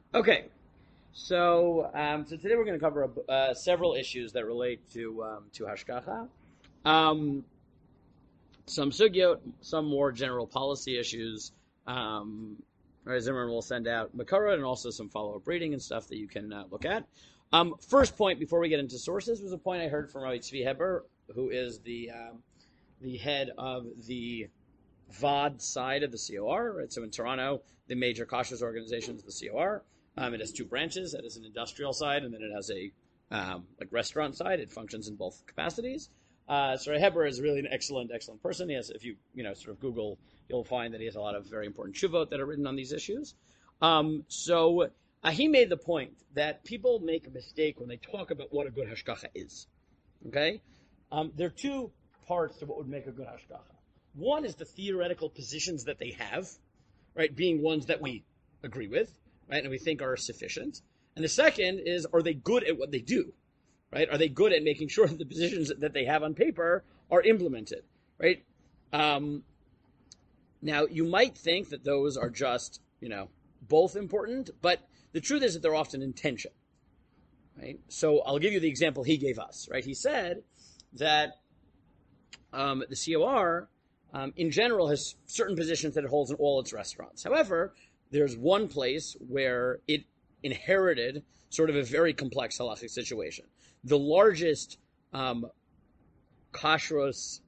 Okay, so today we're going to cover several issues that relate to hashgacha, um, some sugyot, some more general policy issues. Zimmerman will send out Makara and also some follow-up reading and stuff that you can look at. First point before we get into sources was a point I heard from Rabbi Tzvi Heber, who is the head of the VOD side of the COR. Right, so in Toronto, the major kashrus organization is the COR. It has two branches. It has an industrial side, and then it has a like restaurant side. It functions in both capacities. So Heber is really an excellent person. He has, if you sort of Google, you'll find that he has a lot of very important shuvot that are written on these issues. So he made the point that people make a mistake when they talk about what a good hashgacha is. Okay, there are two parts to what would make a good hashgacha. One is the theoretical positions that they have, right, being ones that we agree with, right, and we think are sufficient. And the second is, are they good at what they do, right? Are they good at making sure that the positions that they have on paper are implemented, right? Now, you might think that those are just, both important, but the truth is that they're often in tension, right? So I'll give you the example he gave us, right? He said that the COR, in general, has certain positions that it holds in all its restaurants. However, there's one place where it inherited sort of a very complex halachic situation. The largest kashrus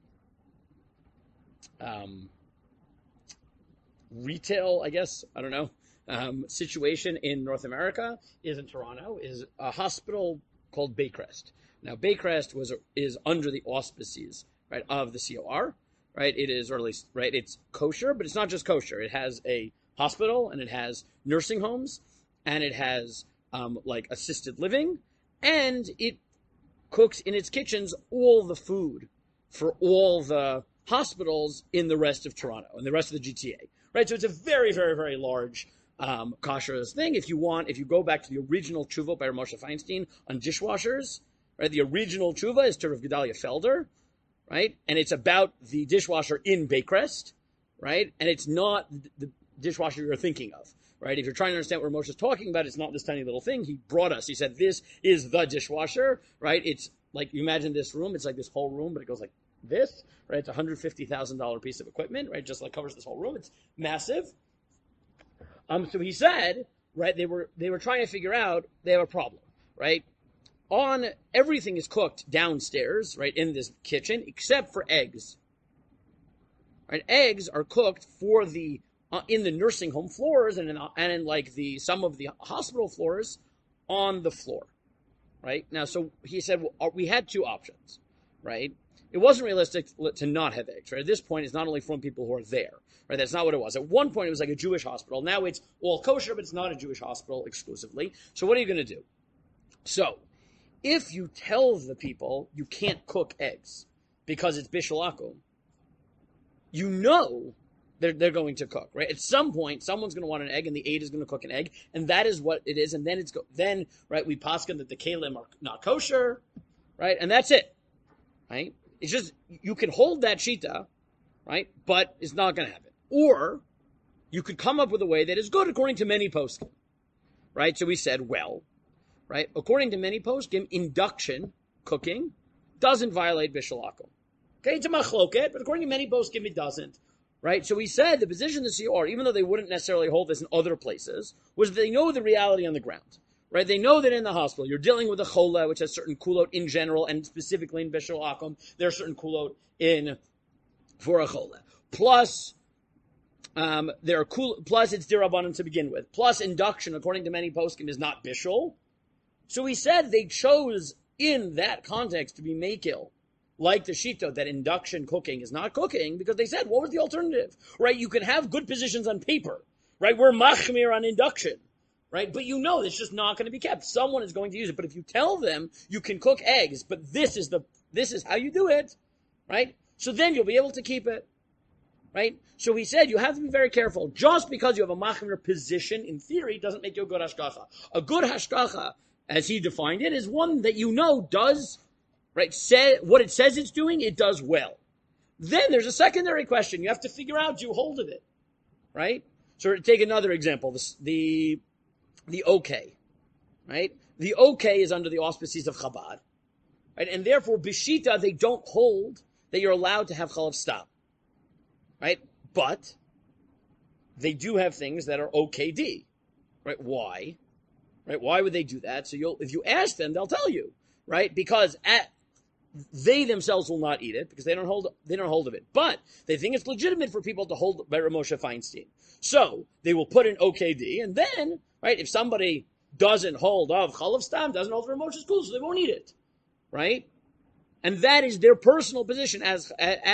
retail, I guess, I don't know, situation in North America is in Toronto, is a hospital called Baycrest. Now, Baycrest is under the auspices, right, of the COR, right? It is, or at least, right, it's kosher, but it's not just kosher. It has a hospital, and it has nursing homes, and it has like assisted living, and it cooks in its kitchens all the food for all the hospitals in the rest of Toronto and the rest of the GTA, right? So it's a very, very, very large kosher thing. If you go back to the original tshuva by Moshe Feinstein on dishwashers, right? The original tshuva is to Rav Gedalia Felder, right? And it's about the dishwasher in Baycrest, right? And it's not the dishwasher you're thinking of, right? If you're trying to understand what Moshe is talking about, it's not this tiny little thing. He brought us. He said, this is the dishwasher, right? It's like, you imagine this room. It's like this whole room, but it goes like this, right? It's a $150,000 piece of equipment, right? Just like covers this whole room. It's massive. So he said, right, they were trying to figure out, they have a problem, right? Everything is cooked downstairs, right, in this kitchen, except for eggs. Right? Eggs are cooked for in the nursing home floors and in like some of the hospital floors on the floor, right? Now, so he said, well, we had two options, right? It wasn't realistic to not have eggs, right? At this point, it's not only from people who are there, right? That's not what it was. At one point, it was like a Jewish hospital. Now it's all kosher, but it's not a Jewish hospital exclusively. So what are you going to do? So if you tell the people you can't cook eggs because it's bishul akum, you know they're going to cook, right? At some point, someone's going to want an egg, and the aide is going to cook an egg, and that is what it is. And then right, we paskin that the kalim are not kosher, right? And that's it, right? It's just, you can hold that shita, right? But it's not going to happen. Or you could come up with a way that is good according to many poskim, right? So we said, well, right, according to many poskim, induction cooking doesn't violate bishul akum. Okay, it's a machloket, but according to many poskim, it doesn't. Right? So we said the position of the COR, even though they wouldn't necessarily hold this in other places, was they know the reality on the ground. Right? They know that in the hospital, you're dealing with a chola, which has certain kulot in general, and specifically in bishul akum, there are certain kulot for a chola. Plus, plus it's dirabanan to begin with. Plus, induction, according to many poskim, is not bishul. So we said they chose in that context to be makil, like the shito, that induction cooking is not cooking, because they said, what was the alternative? Right? You can have good positions on paper, right? We're machmir on induction, right? But it's just not going to be kept. Someone is going to use it. But if you tell them you can cook eggs, but this is how you do it, right? So then you'll be able to keep it, right? So he said you have to be very careful. Just because you have a machmir position in theory doesn't make you a good hashgacha. A good hashgacha, as he defined it, is one that does, right, what it says it's doing, it does well. Then there's a secondary question. You have to figure out, do you hold of it, right? So to take another example, the the okay, right? The okay is under the auspices of Chabad, right? And therefore, Bishita, they don't hold that you're allowed to have Chalav Stam, right? But they do have things that are OKD, right? Why? Right? Why would they do that? So if you ask them, they'll tell you, right? Because they themselves will not eat it because they don't hold of it. But they think it's legitimate for people to hold by Rav Moshe Feinstein. So they will put in OKD, and then, right, if somebody doesn't hold of Chalav Stam, doesn't hold Rav Moshe's cool, so they won't eat it, right? And that is their personal position as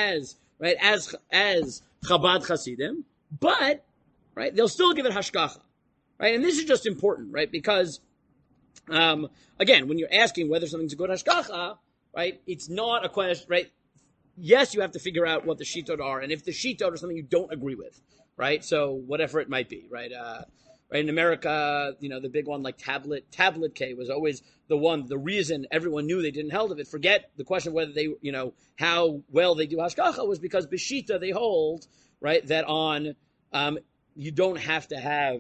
Chabad Hasidim, but right, they'll still give it hashgacha, right? And this is just important, right? Because again, when you're asking whether something's a good hashgacha, right, it's not a question, right? Yes, you have to figure out what the shitot are, and if the shitot are something you don't agree with, right? So whatever it might be, right? Right, in America, the big one like tablet K was always the reason everyone knew they didn't hold of it. Forget the question whether they, how well they do hashgacha was because b'shita they hold, right, that on, you don't have to have,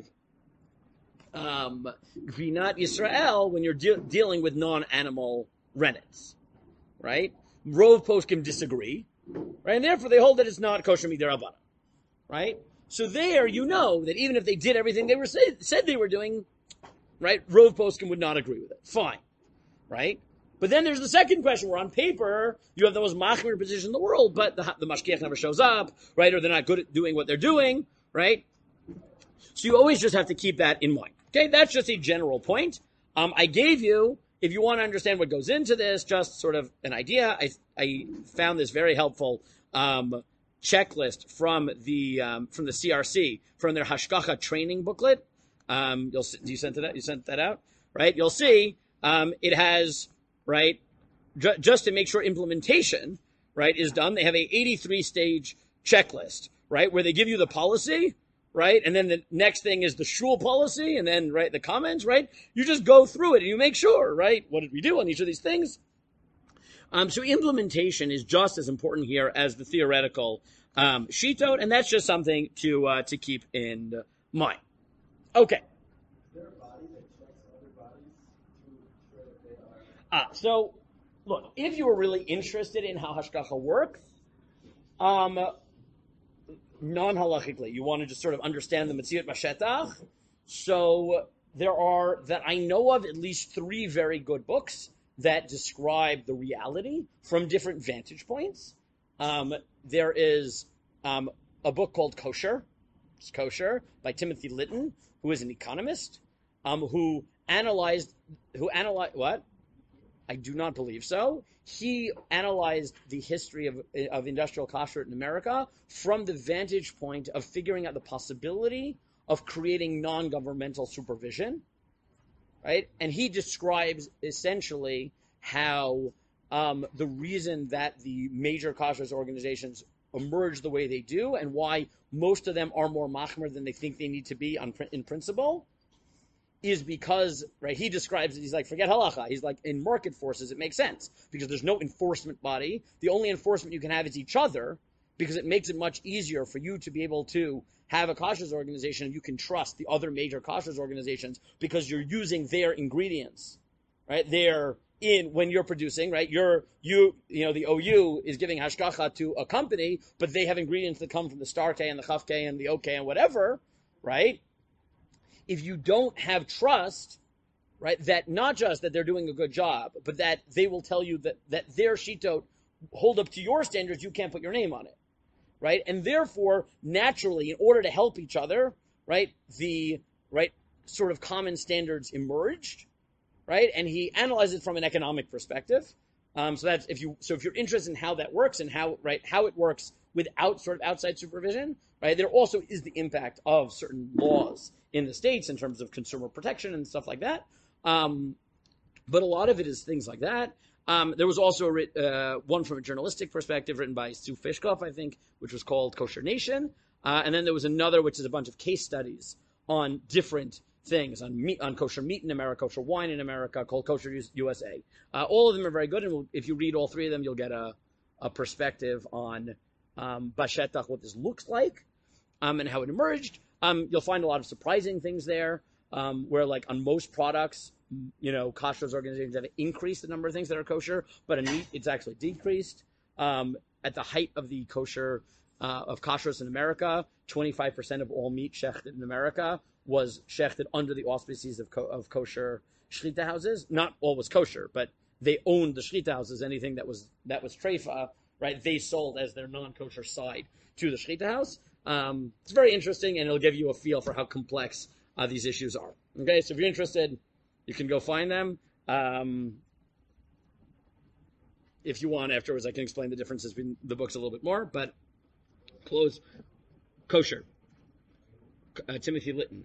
Grinat Yisrael when you're dealing with non-animal rennets, right? Rov poskim disagree, right? And therefore they hold that it's not kosher mid'Rabbanan, right? So there, that even if they did everything they said they were doing, right, Rov poskim would not agree with it. Fine, right? But then there's the second question, where on paper, you have the most machmir position in the world, but the mashgiach never shows up, right? Or they're not good at doing what they're doing, right? So you always just have to keep that in mind. Okay, that's just a general point. I gave you, if you want to understand what goes into this, just sort of an idea. I found this very helpful checklist from the CRC, from their Hashgacha training booklet. You sent that out, right? You'll see it has, right, just to make sure implementation, right, is done. They have a 83-stage checklist, right, where they give you the policy, right, and then the next thing is the shul policy, and then, right, the comments, right. You just go through it and you make sure, right, what did we do on each of these things? So implementation is just as important here as the theoretical shitot, and that's just something to keep in mind. Okay. So, look, if you were really interested in how hashgacha works, non-halachically, you want to just sort of understand the Metziut Mashetach. So there are, that I know of, at least 3 very good books that describe the reality from different vantage points. There is a book called Kosher. It's Kosher by Timothy Litton, who is an economist, who analyzed what? I do not believe so. He analyzed the history of industrial kashrut in America from the vantage point of figuring out the possibility of creating non-governmental supervision, right? And he describes essentially how the reason that the major kashrut organizations emerge the way they do and why most of them are more machmer than they think they need to be in principle is because, right, he describes it, he's like, forget halacha. He's like, in market forces, it makes sense because there's no enforcement body. The only enforcement you can have is each other because it makes it much easier for you to be able to have a kashrut organization and you can trust the other major kashrut organizations because you're using their ingredients, right? When you're producing, right? The OU is giving hashgacha to a company, but they have ingredients that come from the star K and the chaf K and the OK and whatever, right? If you don't have trust, right, that not just that they're doing a good job, but that they will tell you that their shitot hold up to your standards, you can't put your name on it, right? And therefore, naturally, in order to help each other, right, the right sort of common standards emerged, right? And he analyzed it from an economic perspective. So that's if you're interested in how that works and how it works without sort of outside supervision, right? There also is the impact of certain laws in the states in terms of consumer protection and stuff like that. But a lot of it is things like that. There was also one from a journalistic perspective written by Sue Fishkoff, I think, which was called Kosher Nation. And then there was another, which is a bunch of case studies on different things, on kosher meat in America, kosher wine in America, called Kosher USA. All of them are very good, and if you read all 3 of them, you'll get a perspective on Bashetach, what this looks like, and how it emerged. You'll find a lot of surprising things there. where like on most products, kosher organizations have increased the number of things that are kosher, but in meat, it's actually decreased. At the height of the kosher, of kashrus in America, 25% of all meat shechted in America was shechted under the auspices of kosher shlita houses. Not all was kosher, but they owned the shlita houses. Anything that was treifa, right? They sold as their non-kosher side to the shlita house. It's very interesting, and it'll give you a feel for how complex these issues are. Okay, so if you're interested, you can go find them. If you want, afterwards, I can explain the differences between the books a little bit more. But close kosher. Timothy Litton.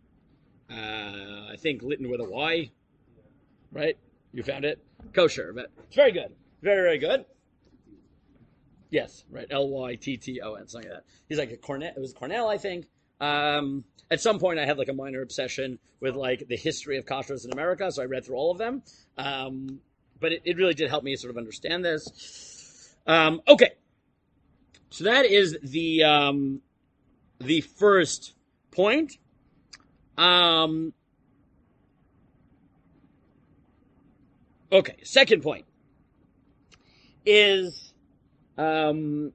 I think Litton with a Y, right? You found it? Kosher, but it's very good. Very, very good. Yes, right. Lytton, something like that. He's like a Cornell. It was Cornell, I think. At some point, I had like a minor obsession with like the history of kashrus in America, so I read through all of them. But it really did help me sort of understand this. Okay, so that is the first point. Okay, second point is, I'm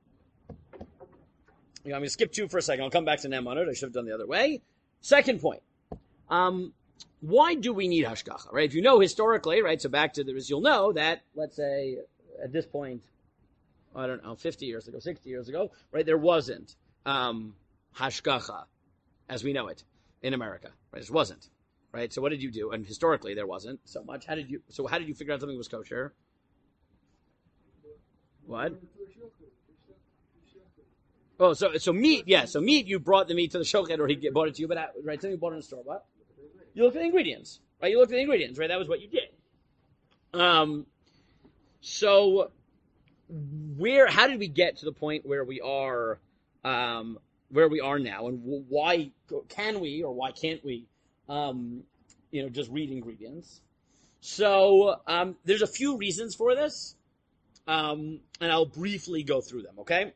going to skip 2 for a second. I'll come back to Ne'emanut. I should have done the other way. Second point. Why do we need hashgacha, right? If you know historically, right, so back to you'll know that, let's say, at this point, I don't know, 50 years ago, 60 years ago, right, there wasn't hashgacha as we know it in America, right? It wasn't, right? So what did you do? And historically, there wasn't so much. How did you figure out something was kosher? What? Oh, so meat, yeah. So meat, you brought the meat to the shochet, or he bought it to you, but right, something you bought it in the store. What? You looked at the ingredients, right? Right? That was what you did. So how did we get to the point where we are now, and why can we or why can't we, just read ingredients? So there's a few reasons for this, and I'll briefly go through them. Okay.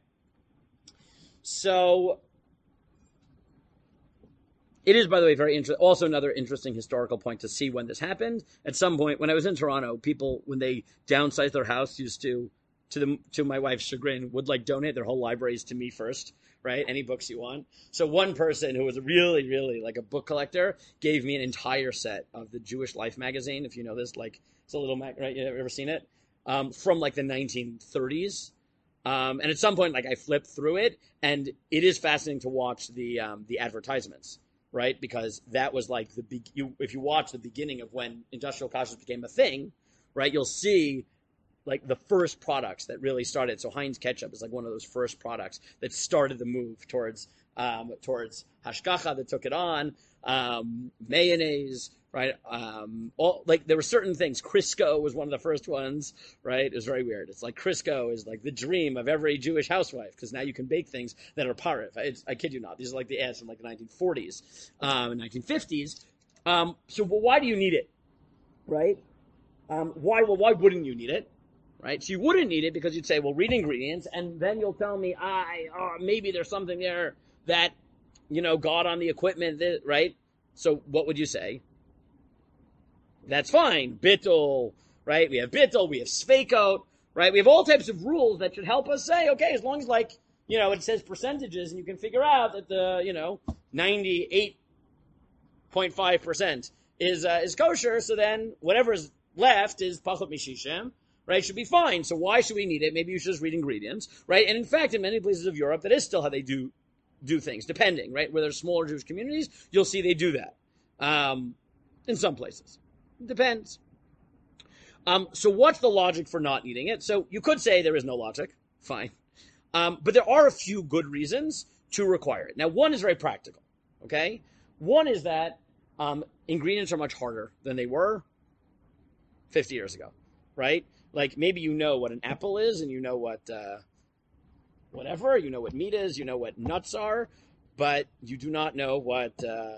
So it is, by the way, very interesting. Also, another interesting historical point to see when this happened. At some point, when I was in Toronto, people, when they downsized their house, used to my wife's chagrin, would like donate their whole libraries to me first, right? Any books you want. So one person who was really, really like a book collector gave me an entire set of the Jewish Life magazine. If you know this, like it's a little right? You ever seen it? From like the 1930s. And at some point, like I flipped through it, and it is fascinating to watch the advertisements, right? Because that was like if you watch the beginning of when industrial kashrus became a thing, right? You'll see like the first products that really started. So Heinz ketchup is like one of those first products that started the move towards hashgacha, that took it on. Mayonnaise, right? There were certain things. Crisco was one of the first ones, right? It was very weird. It's like Crisco is like the dream of every Jewish housewife, because now you can bake things that are parif. I kid you not. These are like the ads from like the 1940s, 1950s. So why do you need it, right? Why wouldn't you need it? Right? So you wouldn't need it because you'd say, well, read ingredients, and then you'll tell me, maybe there's something there that, got on the equipment, right? So what would you say? That's fine. Bittul, right? We have bittul, we have sveikot, right? We have all types of rules that should help us say, okay, as long as it says percentages and you can figure out that the, 98.5% is kosher, so then whatever's left is pachot mishishem, right? Should be fine. So why should we need it? Maybe you should just read ingredients, right? And in fact, in many places of Europe, that is still how they do things, depending, right? Where there's smaller Jewish communities, you'll see they do that. In some places. It depends. So what's the logic for not needing it? So you could say there is no logic. Fine. But there are a few good reasons to require it. Now, one is very practical, okay? One is that ingredients are much harder than they were 50 years ago, right? Like maybe you know what an apple is, and you know what whatever, you know what meat is, you know what nuts are, but you do not know what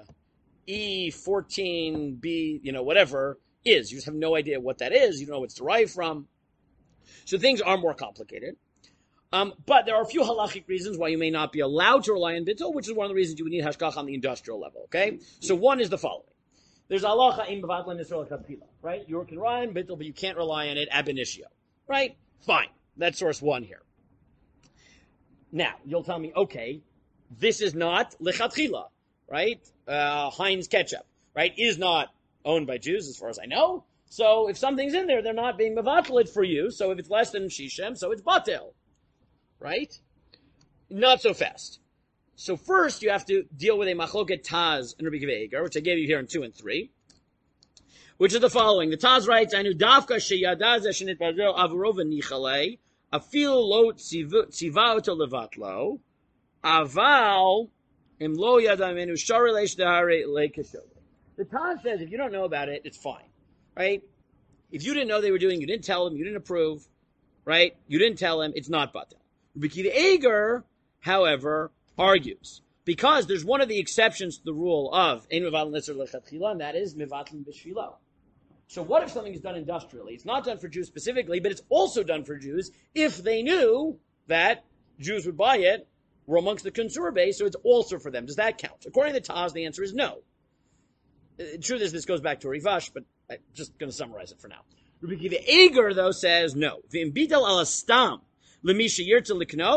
E14B, whatever is. You just have no idea what that is. You don't know what it's derived from. So things are more complicated. But there are a few halachic reasons why you may not be allowed to rely on bittul, which is one of the reasons you would need hashgacha on the industrial level. Okay, so one is the following: there's halacha in bevatlan Israel chadchila, right? You can rely on bittul, but you can't rely on it ab initio, right? Fine, that's source one here. Now you'll tell me, okay, this is not lechatchila, right? Heinz ketchup, right, is not owned by Jews as far as I know. So if something's in there, they're not being mevatel it for you. So if it's less than shishem, so it's batel. Right? Not so fast. So first you have to deal with a machloket Taz and Rabbi Akiva Eiger, which I gave you here in 2 and 3, which is the following. The Taz writes, "Anu dafka sheyadaz eshenit badro avurov nichalei afil lo tzivaoto levatlo aval im lo yadam enu shari leishdare lekeshove." The Taz says if you don't know about it, it's fine, right? If you didn't know they were doing, you didn't tell them, you didn't approve, right? You didn't tell him, it's not batel. Rabbi Akiva Eiger, however, argues, because there's one of the exceptions to the rule of ein mevatel nisr lechatchila, and that is mevatel b'shvilo. So what if something is done industrially? It's not done for Jews specifically, but it's also done for Jews if they knew that Jews would buy it, were amongst the consumer base, so it's also for them. Does that count? According to Taz, the answer is no. The truth is, this goes back to Rivash, but I'm just going to summarize it for now. Rabbi Akiva Eiger, though, says no. V'im bidal al astam. If they are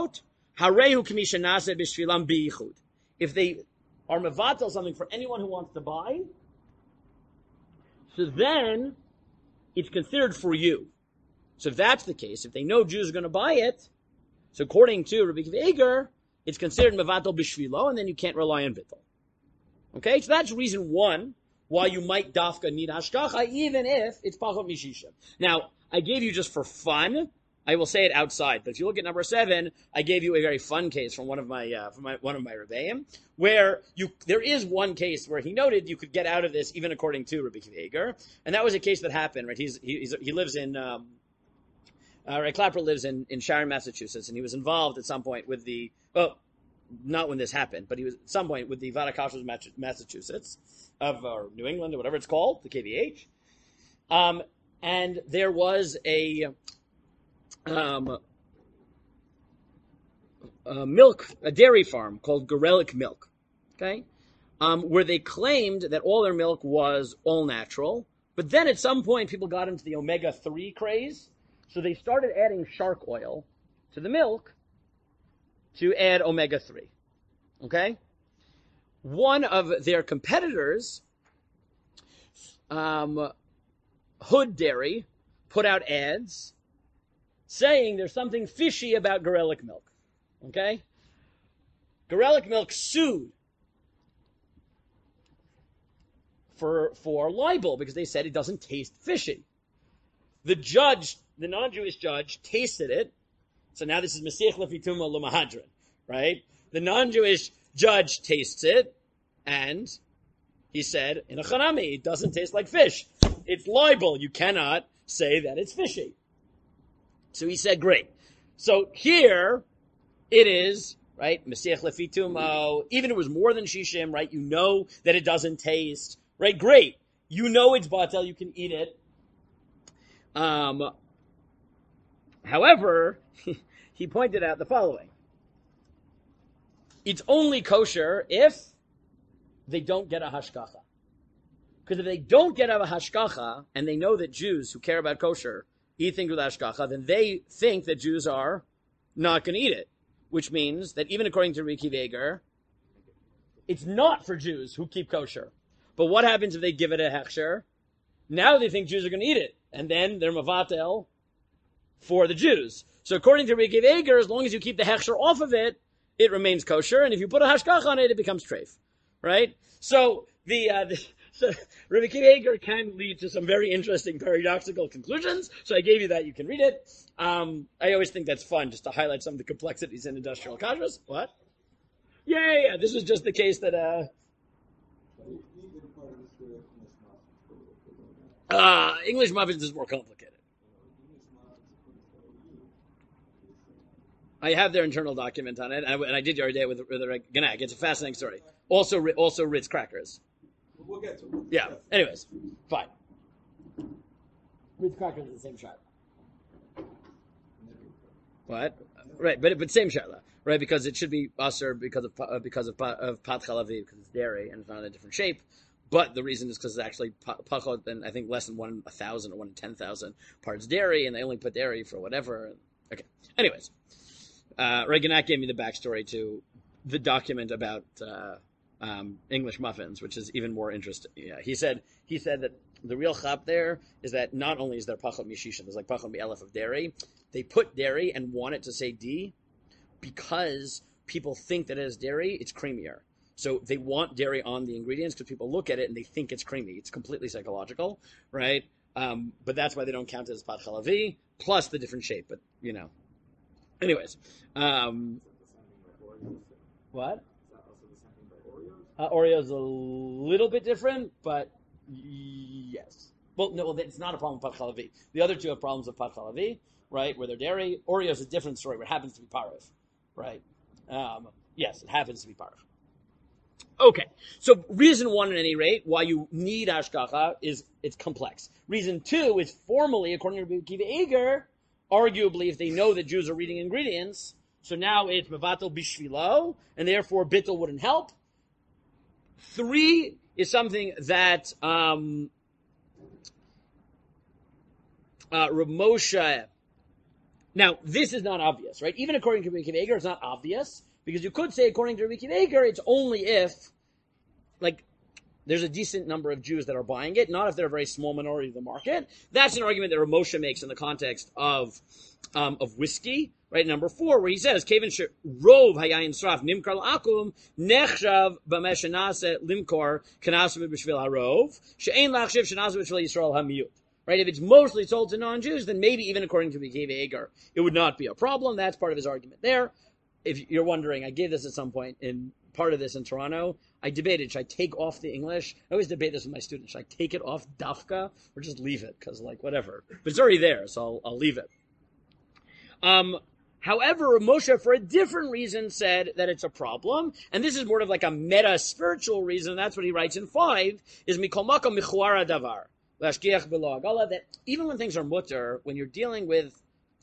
mevatel something for anyone who wants to buy, so then it's considered for you. So if that's the case, if they know Jews are going to buy it, so according to Rabbi Akiva Eiger, it's considered mevatel b'shvilo, and then you can't rely on bittul. Okay, so that's reason one why you might dafka need hashgacha, even if it's pachot mishishim. Now, I gave you just for fun. I will say it outside, but if you look at number 7, I gave you a very fun case from one of my Rebbeim, where there is one case where he noted you could get out of this even according to Rabbi Akiva Eiger, and that was a case that happened. Right, he lives in Ray Clapper lives in Sharon, Massachusetts, and he was involved at some point with not when this happened, but he was at some point with the Vadakashos Massachusetts of New England or whatever it's called, the KVH, and there was a dairy farm called Gorelick Milk, okay, where they claimed that all their milk was all natural, but then at some point people got into the omega-3 craze, so they started adding shark oil to the milk to add omega-3, okay? One of their competitors, Hood Dairy, put out ads saying there's something fishy about Gorelick Milk. Okay? Gorelick Milk sued for libel because they said it doesn't taste fishy. The non-Jewish judge, tasted it. So now this is Mesiach Lefituma L'Mahadran, right? The non-Jewish judge tastes it, and he said, in a chanami, it doesn't taste like fish. It's libel. You cannot say that it's fishy. So he said, great. So here it is, right? Mesiach Lefitumo. Even if it was more than shishim, right? You know that it doesn't taste, right? Great. You know it's batel. You can eat it. However, he pointed out the following. It's only kosher if they don't get a hashgacha. Because if they don't get a hashgacha, and they know that Jews who care about kosher eat things with hashgacha, then they think that Jews are not going to eat it. Which means that even according to Rabbi Akiva Eiger, it's not for Jews who keep kosher. But what happens if they give it a hechsher? Now they think Jews are going to eat it. And then they're mavatel for the Jews. So according to Rabbi Akiva Eiger, as long as you keep the hechsher off of it, it remains kosher. And if you put a hashgach on it, it becomes treif. Right? So so Rabbi Akiva Eiger can lead to some very interesting paradoxical conclusions. So I gave you that. You can read it. I always think that's fun, just to highlight some of the complexities in industrial kashrus. What? Yeah. This was just the case that English muffins is more complicated. I have their internal document on it, and I did the other day with the Gannag. It's a fascinating story. Also Ritz crackers. We'll get to it. Yeah. Anyways, fine. Ritz crackers is the same tribe. What? Right, but same shaila, right? Because it should be usher because of pat chalavi, because it's dairy and it's not in a different shape. But the reason is because it's actually pachot, and I think less than 1 in 1,000 or 1 in 10,000 parts dairy, and they only put dairy for whatever. Okay. Anyways, Reganak gave me the backstory to the document about English muffins, which is even more interesting. Yeah, he said that the real chap there is that not only is there pachot mishisha, there's like pachot mi'elef of dairy. They put dairy and want it to say D because people think that it is dairy, it's creamier. So they want dairy on the ingredients because people look at it and they think it's creamy. It's completely psychological, right? But that's why they don't count it as pat chalavi, plus the different shape. But, anyways. What? Oreo's a little bit different, but yes. Well, no, it's not a problem with pat chalavi. The other two have problems with pat chalavi, right, where they're dairy. Oreo's a different story where it happens to be parv, right? Yes, it happens to be parv. Okay, so reason 1, at any rate, why you need hashgacha is it's complex. Reason 2 is formally, according to Rabbi Akiva Eiger, arguably, if they know that Jews are reading ingredients, so now it's mevatel bishvilo, and therefore bittul wouldn't help. 3 is something that Rav Moshe. Now, this is not obvious, right? Even according to Rabbi Akiva Eiger, it's not obvious, because you could say, according to Rabbi Akiva Eiger, it's only if, there's a decent number of Jews that are buying it, not if they're a very small minority of the market. That's an argument that Rav Moshe makes in the context of whiskey, right? Number 4, where he says, Kevin rov hayayin sraf nimkar la'akum nechshav b'meshanase limkor kanasum b'shvil harov she'ein lachshiv shenasum b'shvil Yisrael hamiyut. Right? If it's mostly sold to non-Jews, then maybe even according to Rabbi Akiva Eiger, it would not be a problem. That's part of his argument there. If you're wondering, I gave this at some point in part of this in Toronto. I debated, should I take off the English? I always debate this with my students. Should I take it off dafka or just leave it? Because, whatever. But it's already there, so I'll leave it. However, Moshe, for a different reason, said that it's a problem. And this is more of like a meta-spiritual reason. That's what he writes in 5, is mikol makom michuara davar. That even when things are mutter, when you're dealing with,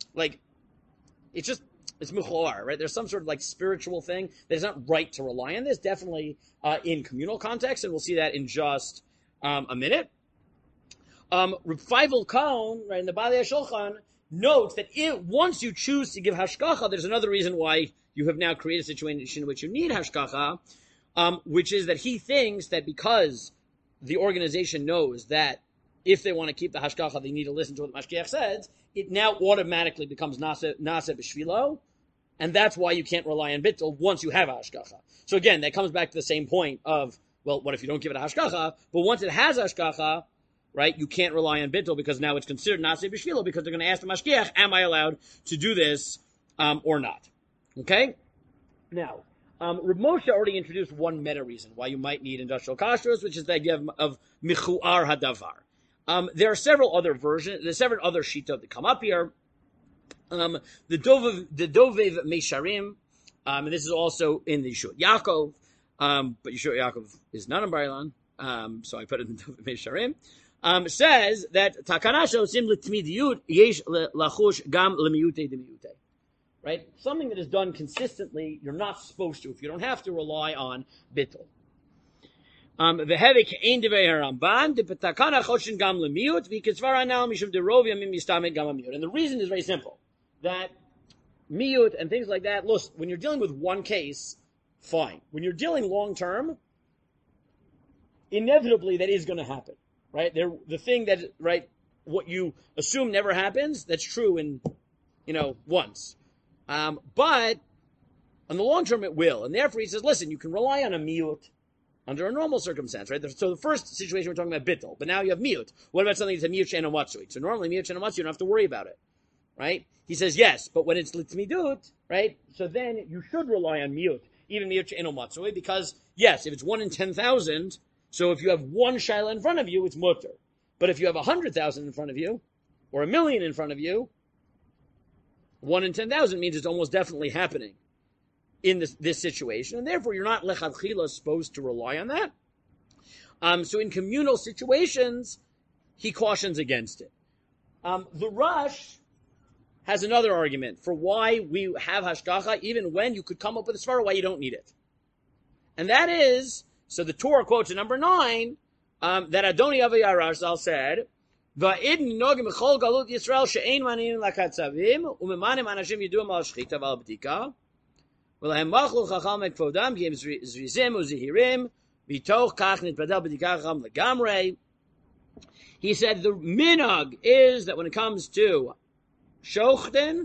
it's mukhlar, right? There's some sort of spiritual thing that is not right to rely on this, definitely in communal context, and we'll see that in just a minute. Reb Feivel Cohn, right, in the Balei HaShulchan, notes that once you choose to give hashgacha, there's another reason why you have now created a situation in which you need hashgacha, which is that he thinks that because the organization knows that if they want to keep the hashgacha, they need to listen to what the mashgiach says, it now automatically becomes nase b'shvilo, and that's why you can't rely on bittul once you have a hashgacha. So again, that comes back to the same point of, well, what if you don't give it a hashgacha? But once it has hashgacha, right, you can't rely on bittul because now it's considered nase b'shvilo because they're going to ask the mashgiach, am I allowed to do this or not? Okay? Now, Reb Moshe already introduced one meta reason why you might need industrial kashrus, which is the idea of michuar hadavar. There are several other versions. There's several other shitot that come up here. The Dovev Meisharim, and this is also in the Yeshua Yaakov, but Yeshua Yaakov is not in Bar-Ilan, so I put it in the Dovev Meisharim. Says that takanasho sim l'tmidiyut yesh lachush gam lemiyute demiyute. Right, something that is done consistently, you're not supposed to. If you don't have to rely on bittul. And the reason is very simple. That miyut and things like that, look, when you're dealing with one case, fine. When you're dealing long term, inevitably that is going to happen. Right? The thing that, right, what you assume never happens, that's true in, once. But on the long term it will. And therefore he says, listen, you can rely on a miyut under a normal circumstance, right? So the first situation we're talking about bittul, but now you have miyut. What about something that's a miyut she'eno matzui? So normally miyut she'eno matzui, you don't have to worry about it, right? He says yes, but when it's litzmidut, right? So then you should rely on miyut, even miyut she'eno matzui, because yes, if it's 1 in 10,000, so if you have one shaila in front of you, it's mutter. But if you have 100,000 in front of you, or 1 million in front of you, 1 in 10,000 means it's almost definitely happening in this situation, and therefore you're not lechatchila supposed to rely on that. So in communal situations, he cautions against it. The Rush has another argument for why we have hashgacha, even when you could come up with a svara why you don't need it. And that is, so the Torah quotes in number 9, that Adoni Avi Arazal said, "Va'idn nogim b'chol galut Yisrael she'ein manim lakatzavim u'memanim anashim yiduam al shchita v'al b'dika v'lahem machlu chacham ekvodam ki em zrizim u'zihirim v'toch kach nitbadel b'dika chacham legamrei." He said the minhag is that when it comes to shochten,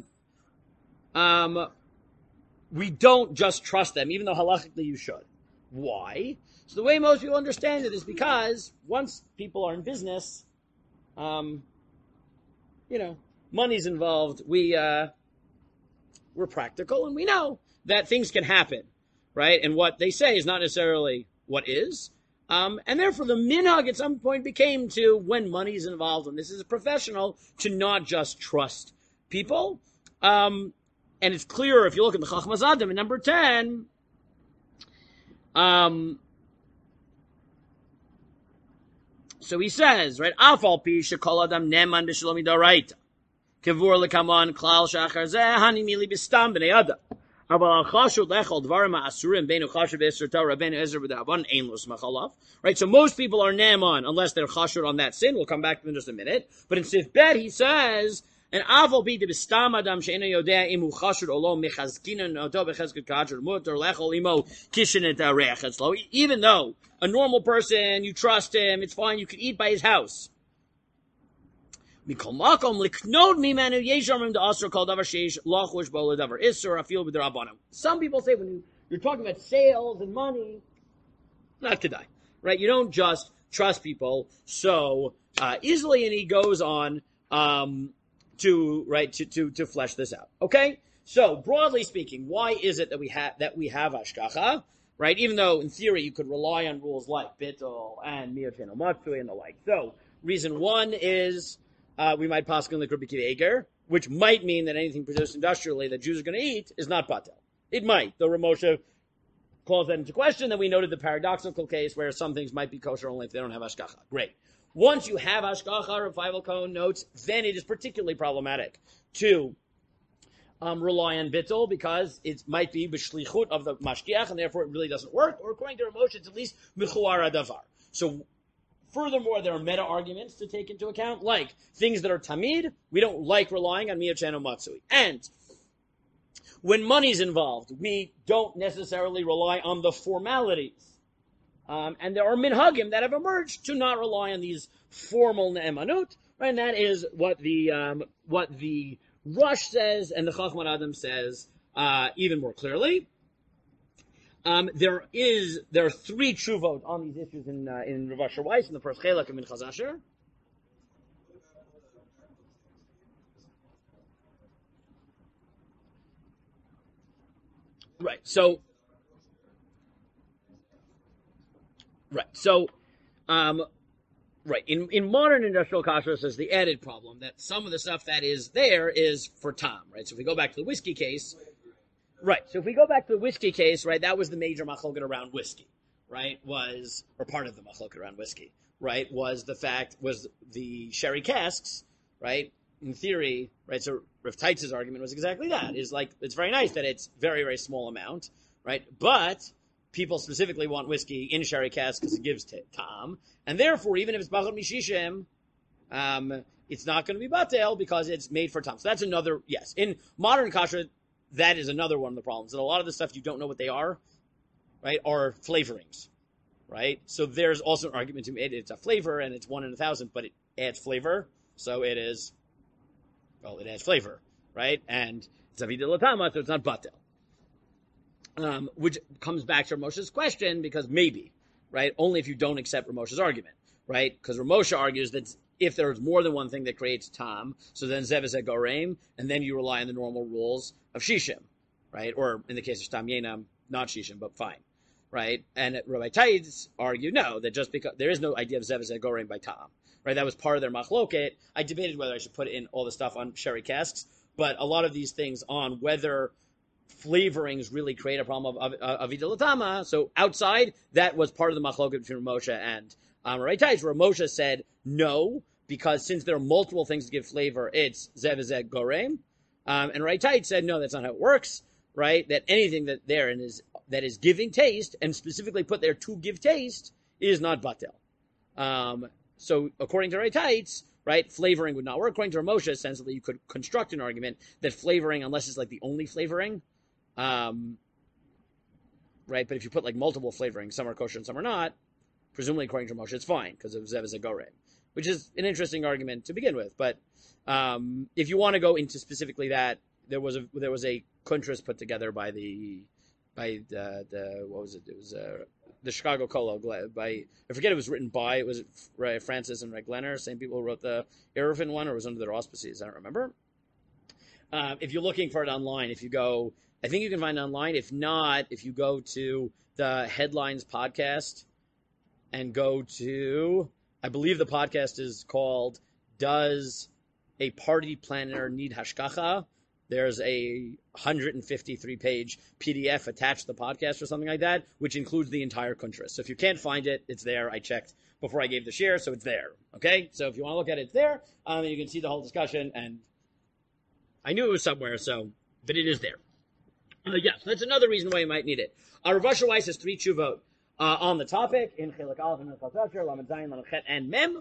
we don't just trust them, even though halachically you should. Why? So the way most people understand it is because once people are in business, money's involved. We're practical, and we know that things can happen, right? And what they say is not necessarily what is. And therefore, the minhag at some point became to, when money's involved, and this is a professional, to not just trust people. And it's clear if you look at the Chachmas Adam in number 10. So he says, right, Afal pi shekol adam neman b'shalom midaraita kevur lekaman klal shachar zeh hani mili b'stam b'nei adam. Right, so most people are neman unless they're chashur on that sin. We'll come back to it in just a minute. But in Sif Bet he says, and avol bi de b'stam adam she'eno yodea imu chashur olo mechazkinan oto bechazkut kachur mutar lechol imo kishenet areach etzlo. Even though a normal person, you trust him, it's fine, you can eat by his house. Some people say when you're talking about sales and money, not kedai, right? You don't just trust people so easily. And he goes on to flesh this out. Okay, so broadly speaking, why is it that we have hashgacha, right? Even though in theory you could rely on rules like bittul and miyoteno matsui and the like. So reason one is, we might possibly look at Rabbi Akiva Eiger, which might mean that anything produced industrially that Jews are going to eat is not batel. It might, though Ramosha calls that into question. Then we noted the paradoxical case where some things might be kosher only if they don't have hashgacha. Great. Once you have hashgacha, Rav Feivel Cohen notes, then it is particularly problematic to rely on bittul because it might be b'shlichut of the mashgiach, and therefore it really doesn't work. Or according to Ramosha, it's at least mechuar adavar. So furthermore, there are meta-arguments to take into account, like things that are tamid. We don't like relying on miyachano matsui. And when money's involved, we don't necessarily rely on the formalities. And there are minhagim that have emerged to not rely on these formal ne'emanut, right? And that is what the Rush says and the Chachman Adam says even more clearly. There are 3 tshuvot on these issues in Rav Asher Weiss in the first chelak of Minchas Asher. Right. So in modern industrial kashrus, there's the added problem that some of the stuff that is there is for Tom, right? So if we go back to the whiskey case. Right. So if we go back to the whiskey case, right, that was the major machloket around whiskey, right? Or part of the machloket around whiskey, right? Was the sherry casks, right? In theory, right? So Rav Teitz's argument was exactly that. Is like, it's very nice that it's very, very small amount, right? But people specifically want whiskey in sherry casks because it gives Tom. And therefore, even if it's Bachot Mishishim, it's not going to be Batel because it's made for Tom. So that's another, yes. In modern kashrut, that is another one of the problems. And a lot of the stuff you don't know what they are, right, are flavorings, right? So there's also an argument to be made. It's a flavor and it's 1 in 1,000, but it adds flavor. So it adds flavor, right? And it's Avidah Latama, so it's not Batel. Which comes back to Ramosha's question because maybe, right, only if you don't accept Ramosha's argument, right? Because Ramosha argues that if there's more than one thing that creates tam, so then zev is a goreim, and then you rely on the normal rules of shishim, right? Or in the case of tam yenam, not shishim, but fine, right? And Rabbi Taitz argued no, that just because there is no idea of zev is a goreim by tam, right? That was part of their machloket. I debated whether I should put in all the stuff on sherry casks, but a lot of these things on whether flavorings really create a problem of Avidah Latama. So outside, that was part of the machloket between Ramosha and Rabbi Taitz, where Moshe said no, because since there are multiple things to give flavor, it's zev gorem, And Raitait said, no, that's not how it works, right? That anything that that is giving taste, and specifically put there to give taste, is not batel. So according to Raitait, right, flavoring would not work. According to Ramosha, essentially, you could construct an argument that flavoring, unless it's like the only flavoring, right? But if you put like multiple flavorings, some are kosher and some are not, presumably according to Ramosha, it's fine because of Zev Zegore, which is an interesting argument to begin with. But if you want to go into specifically that, there was a contrast put together by the what was it? It was the Chicago Kolo by, I forget it was written by, was it Francis and Ray Glenner, same people who wrote the Eruvin one, or was under their auspices? I don't remember. If you're looking for it online, if you go, I think you can find it online. If not, if you go to the Headlines podcast and go to, I believe the podcast is called "Does a Party Planner Need Hashkacha?" There's a 153-page PDF attached to the podcast or something like that, which includes the entire kuntras. So if you can't find it, it's there. I checked before I gave the share, so it's there. Okay? So if you want to look at it, it's there. You can see the whole discussion, and I knew it was somewhere, but it is there. Yes, that's another reason why you might need it. Rav Asher Weiss has 3 tshuvot on the topic, in Chilek Aleph and Lamed Zayin, Lamed Chet, and Mem,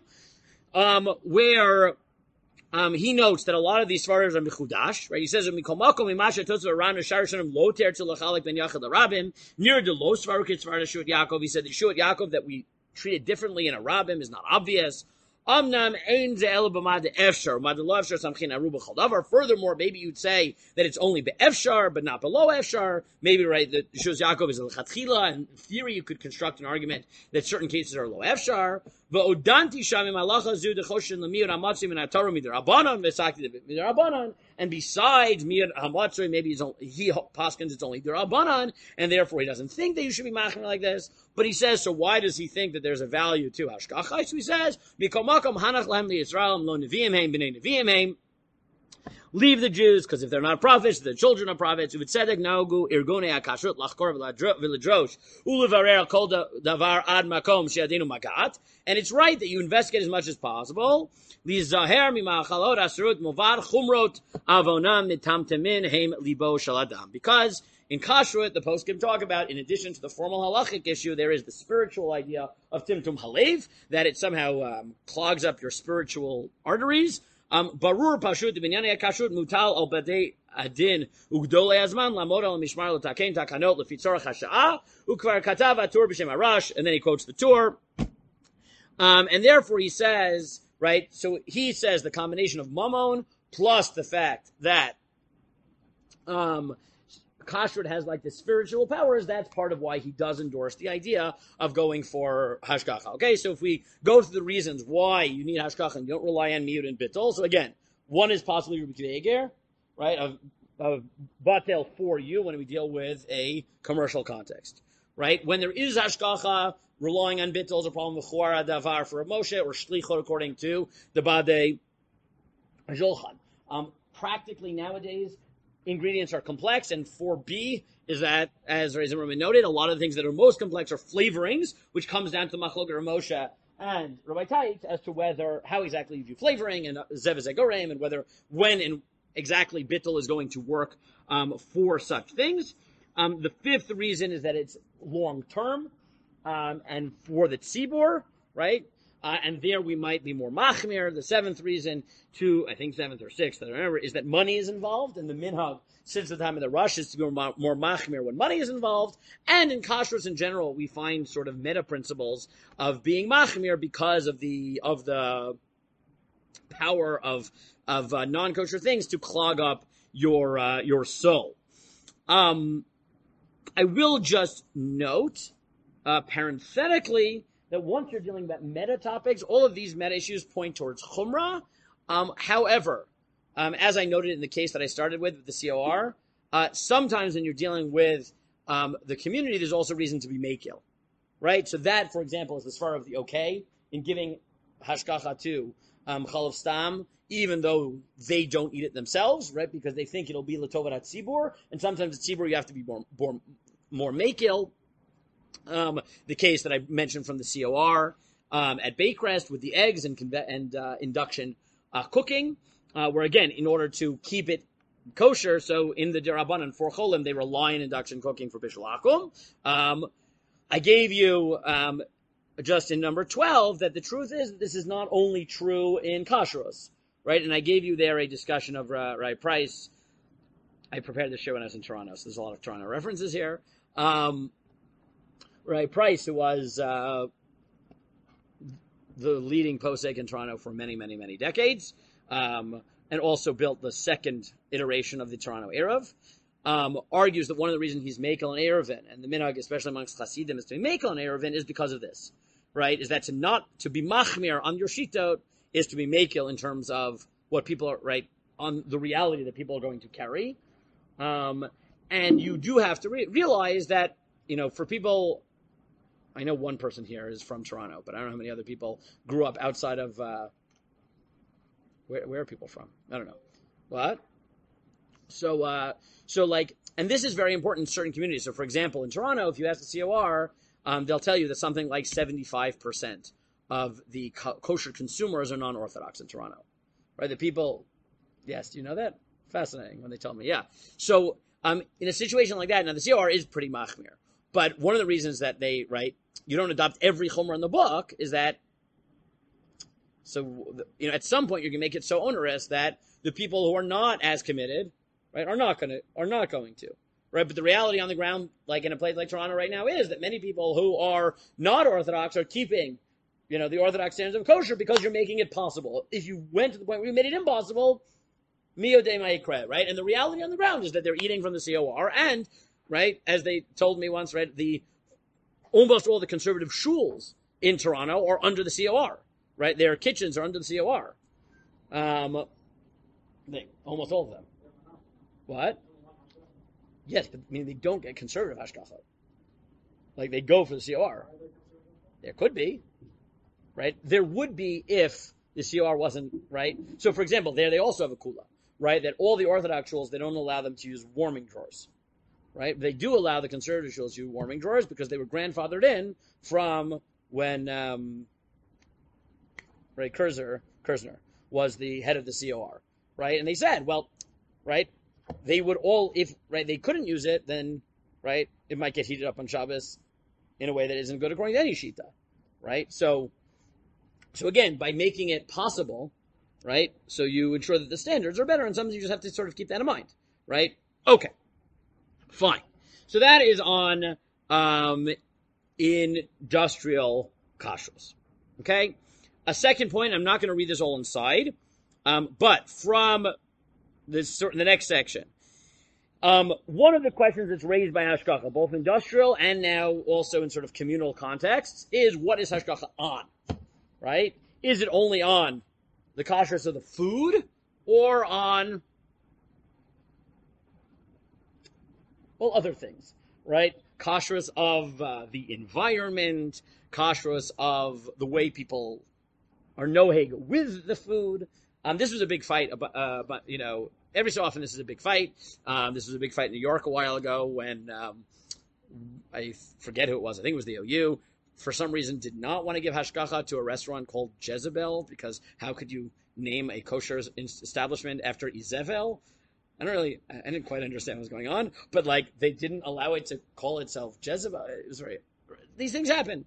where he notes that a lot of these svaras are mechudash, right? He says, "Mikol makom imasha tosva ran sharshanim lo ter to lachalek ben yachad larabim near the lo svaru kit svarah Shuat Yaakov." He said the Shuat Yaakov that we treated differently in a rabim is not obvious. Amnam ein ze el b'mad efshar, mad lo efshar samchin aruba chaldavar. Furthermore, maybe you'd say that it's only be'efshar, but not below efshar. Maybe, right, the Shuat Yaakov is a lechatchila, and in theory you could construct an argument that certain cases are lo efshar. V'odanti shamim halacha zu dechoshin l'miyud hamatzim and ataru midirabanan v'sakti midirabanan. And besides miyud hamatzim, maybe he paskins it's only dirabanan, and therefore he doesn't think that you should be machmir like this. But he says, so why does he think that there's a value to hashkacha? So he says, mikol makom hanach lahem liYisrael lo neviim heim b'nei neviim heim. Leave the Jews, because if they're not prophets, they're children of prophets. Uvitzedek naugu irgonei hakashrut lachkor v'ladrosh ulevarer kol davar ad makom she'adinu magat. And it's right that you investigate as much as possible. Lizaher mimachalot asrut movar chumrot avonam mitamtemin heim libo shaladam. Because in kashrut, the poskim talk about, in addition to the formal halachic issue, there is the spiritual idea of timtum halev, that it somehow clogs up your spiritual arteries. Barur pashut b'nyanei kashrut mutal al badei adin ugdolei azman lamod al mishmar l'takein takanot lefitzorach hasha'ah ukvar katav atur b'shem arash, and then he quotes the Tur, and therefore he says, right, so he says the combination of mammon plus the fact that kashrut has like the spiritual powers, that's part of why he does endorse the idea of going for hashkacha. Okay, so if we go through the reasons why you need hashkacha and you don't rely on miyud and bittul, so again, one is possibly Rebbe right, of batel for you when we deal with a commercial context, right? When there is hashkacha, relying on bittul is a problem with chuara davar for a Moshe, or shlichot according to the Badei Zolchan. Practically nowadays, ingredients are complex, and 4b is that, as Rei Zimmerman noted, a lot of the things that are most complex are flavorings, which comes down to the Machlokes Moshe and Rabbi Tait as to how exactly you do flavoring, and Zev Zegorem, and when and exactly bittul is going to work for such things. The 5th reason is that it's long-term, and for the tzibur, right? And there we might be more machmir. The 7th reason, I think 7th or 6th, I don't remember, is that money is involved, and the minhag since the time of the Rush is to be more machmir when money is involved. And in kashrus in general, we find sort of meta principles of being machmir because of the power of non-kosher things to clog up your soul. I will just note, parenthetically, that once you're dealing about meta topics, all of these meta issues point towards chumrah. However, as I noted in the case that I started with the COR, sometimes when you're dealing with the community, there's also reason to be makil, right? So that, for example, is the svara of the okay in giving hashkacha to chalav stam, even though they don't eat it themselves, right? Because they think it'll be l'tovat hatzibur, and sometimes at tzibur you have to be more makil. The case that I mentioned from the COR at Bakerest with the eggs and induction cooking, where again, in order to keep it kosher. So in the Dirabanan for Cholim, they rely on induction cooking for Bishul Akum. I gave you just in number 12 that the truth is that this is not only true in kashrus, right? And I gave you there a discussion of Rai Price. I prepared this show when I was in Toronto, so there's a lot of Toronto references here. Rai Price, who was the leading posek in Toronto for many, many, many decades, and also built the second iteration of the Toronto Erev, argues that one of the reasons he's Mekel and Erevin, and the minhag, especially amongst Hasidim, is to be Mekel and Erevin, is because of this, right? Is that to be machmir on your shitot is to be Mekel in terms of what people are, right, on the reality that people are going to carry. And you do have to realize that, for people, I know one person here is from Toronto, but I don't know how many other people grew up outside of, where are people from? I don't know. What? So and this is very important in certain communities. So, for example, in Toronto, if you ask the COR, they'll tell you that something like 75% of the kosher consumers are non-Orthodox in Toronto, right? The people, yes, do you know that? Fascinating when they tell me, yeah. So, in a situation like that, now the COR is pretty machmir, but one of the reasons that you don't adopt every chomer in the book is that, so, at some point you can make it so onerous that the people who are not as committed, right, are not going to, right? But the reality on the ground, like in a place like Toronto right now, is that many people who are not Orthodox are keeping, the Orthodox standards of kosher because you're making it possible. If you went to the point where you made it impossible, mio de ma'ikre, right? And the reality on the ground is that they're eating from the COR, and, right, as they told me once, right, almost all the conservative shuls in Toronto are under the COR, right? Their kitchens are under the COR. Almost all of them. What? Yes, but they don't get conservative hashgacha. Like, they go for the COR. There could be, right? There would be if the COR wasn't, right? So, for example, there they also have a kula, right? That all the Orthodox shuls, they don't allow them to use warming drawers, right? They do allow the conservative shuls to use warming drawers because they were grandfathered in from when, right, Kerzner was the head of the COR, right? And they said, well, right, they would all, if, right, they couldn't use it, then, right, it might get heated up on Shabbos in a way that isn't good according to any shita, right? So again, by making it possible, right, so you ensure that the standards are better, and sometimes you just have to sort of keep that in mind, right? Okay, fine. So that is on industrial kashrus, okay? A second point, I'm not going to read this all inside, but from the next section, one of the questions that's raised by hashgacha, both industrial and now also in sort of communal contexts, is what is hashgacha on, right? Is it only on the kashrus of the food or on other things, right? Kashrus of the environment, kashrus of the way people are noheg with the food. This was a big fight, but every so often this is a big fight. This was a big fight in New York a while ago when I forget who it was. I think it was the OU. For some reason, did not want to give hashgacha to a restaurant called Jezebel because how could you name a kosher establishment after Izebel? I didn't quite understand what was going on, but they didn't allow it to call itself Jezebel. It was these things happen.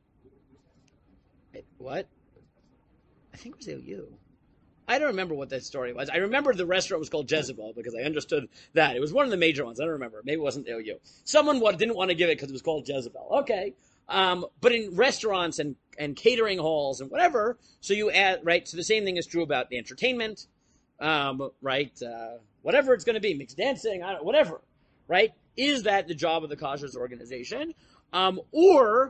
What? I think it was the OU. I don't remember what that story was. I remember the restaurant was called Jezebel because I understood that. It was one of the major ones. I don't remember. Maybe it wasn't the OU. Someone didn't want to give it because it was called Jezebel. Okay. But in restaurants and catering halls and whatever, so you add, right, so the same thing is true about the entertainment, right, whatever it's going to be, mixed dancing, whatever, right? Is that the job of the kashrus organization? Or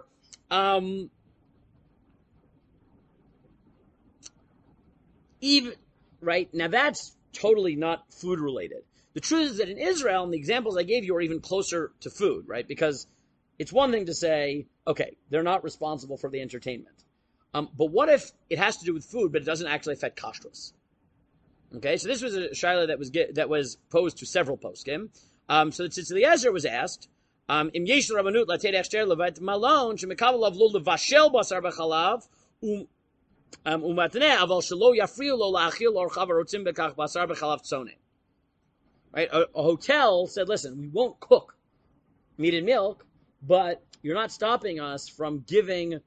even, right, now that's totally not food related. The truth is that in Israel, and the examples I gave you are even closer to food, right? Because it's one thing to say, okay, they're not responsible for the entertainment. But what if it has to do with food, but it doesn't actually affect kashrus? Okay, so this was a shaila that was posed to several poskim. So the Tzitz Eliezer was asked, Im yesh l'rabanut latei hechsher levat malon shemekabel lav lo levashel basar b'chalav umatneh aval shelo yafriu lo la'achil orchav harotzim bekach basar b'chalav tzoneh. right? A hotel said, listen, we won't cook meat and milk, but you're not stopping us from giving,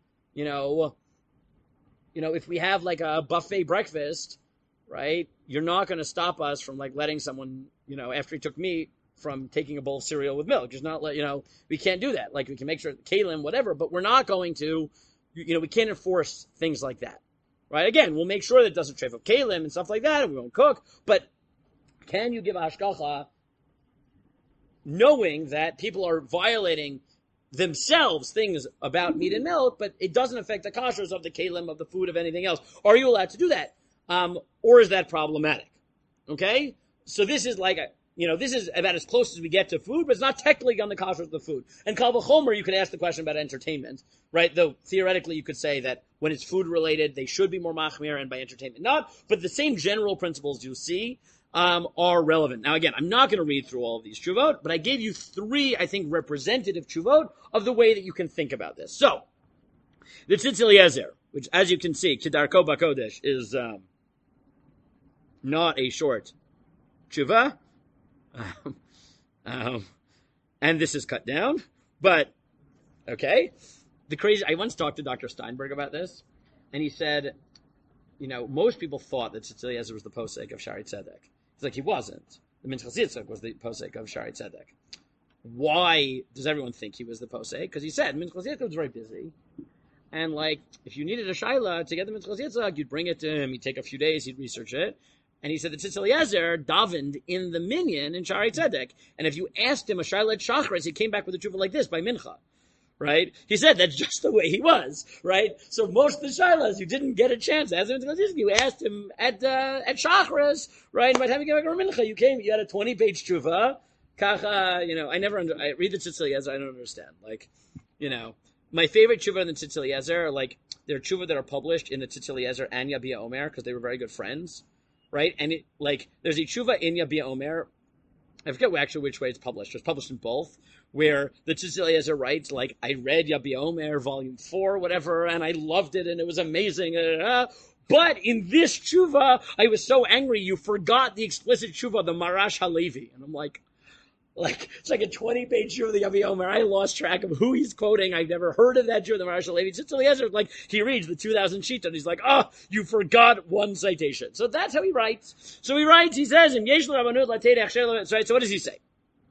if we have like a buffet breakfast, right? You're not going to stop us from like letting someone, after he took meat, from taking a bowl of cereal with milk. Just not we can't do that. Like we can make sure kalim, whatever, but we're not going to, we can't enforce things like that, right? Again, we'll make sure that it doesn't treif up kalim and stuff like that, and we won't cook, but can you give hashgacha knowing that people are violating themselves things about meat and milk, but it doesn't affect the kashrus of the kalim, of the food, of anything else? Are you allowed to do that? Or is that problematic? Okay? So this is like this is about as close as we get to food, but it's not technically on the kashrus of the food. And kal v'chomer, you could ask the question about entertainment, right? Though theoretically you could say that when it's food related, they should be more machmir, and by entertainment not. But the same general principles you see are relevant. Now again, I'm not going to read through all of these tshuvot, but I gave you 3, I think, representative tshuvot of the way that you can think about this. So, the Tzitz Eliezer, which as you can see, Kedarko Bakodesh, is not a short tshuva. And this is cut down, but okay. I once talked to Dr. Steinberg about this, and he said, most people thought that Tzitz Eliezer was the posek of Shari Tzedek. He's like, he wasn't. The Minchas Yitzchak was the posek of Shari Tzedek. Why does everyone think he was the posek? Because he said Minchas Yitzchak was very busy, and like, if you needed a shaila to get the Minchas Yitzchak, you'd bring it to him. He'd take a few days. He'd research it. And he said that Tzitz Eliezer davened in the minyan in Shari Tzedek. And if you asked him a shayla at Shachris, he came back with a tshuva like this by Mincha. Right? He said that's just the way he was. Right? So most of the shaylas, you didn't get a chance to ask him. You asked him at Shachris, right? By the time you came back from Mincha, you had a 20-page tshuva. Kacha, I read the Tzitz Eliezer, I don't understand. Like, my favorite tshuva in the Tzitz Eliezer are like, there are tshuva that are published in the Tzitz Eliezer and Yabia Omer, because they were very good friends. Right? And there's a tshuva in Yabia Omer, I forget actually which way it's published. It's published in both, where the Tzitz Eliezer writes, like, I read Yabia Omer, volume 4, whatever, and I loved it, and it was amazing, but in this tshuva, I was so angry, you forgot the explicit tshuva, the Marash Halevi. And I'm like, it's like a 20-page tshuva of the Yabia Omer. I lost track of who he's quoting. I've never heard of that tshuva, the Marash Halevi. Tzitz Eliezer, like, he reads the 2,000 Shita, and he's like, you forgot one citation. So that's how he writes. So he says, right? So what does he say?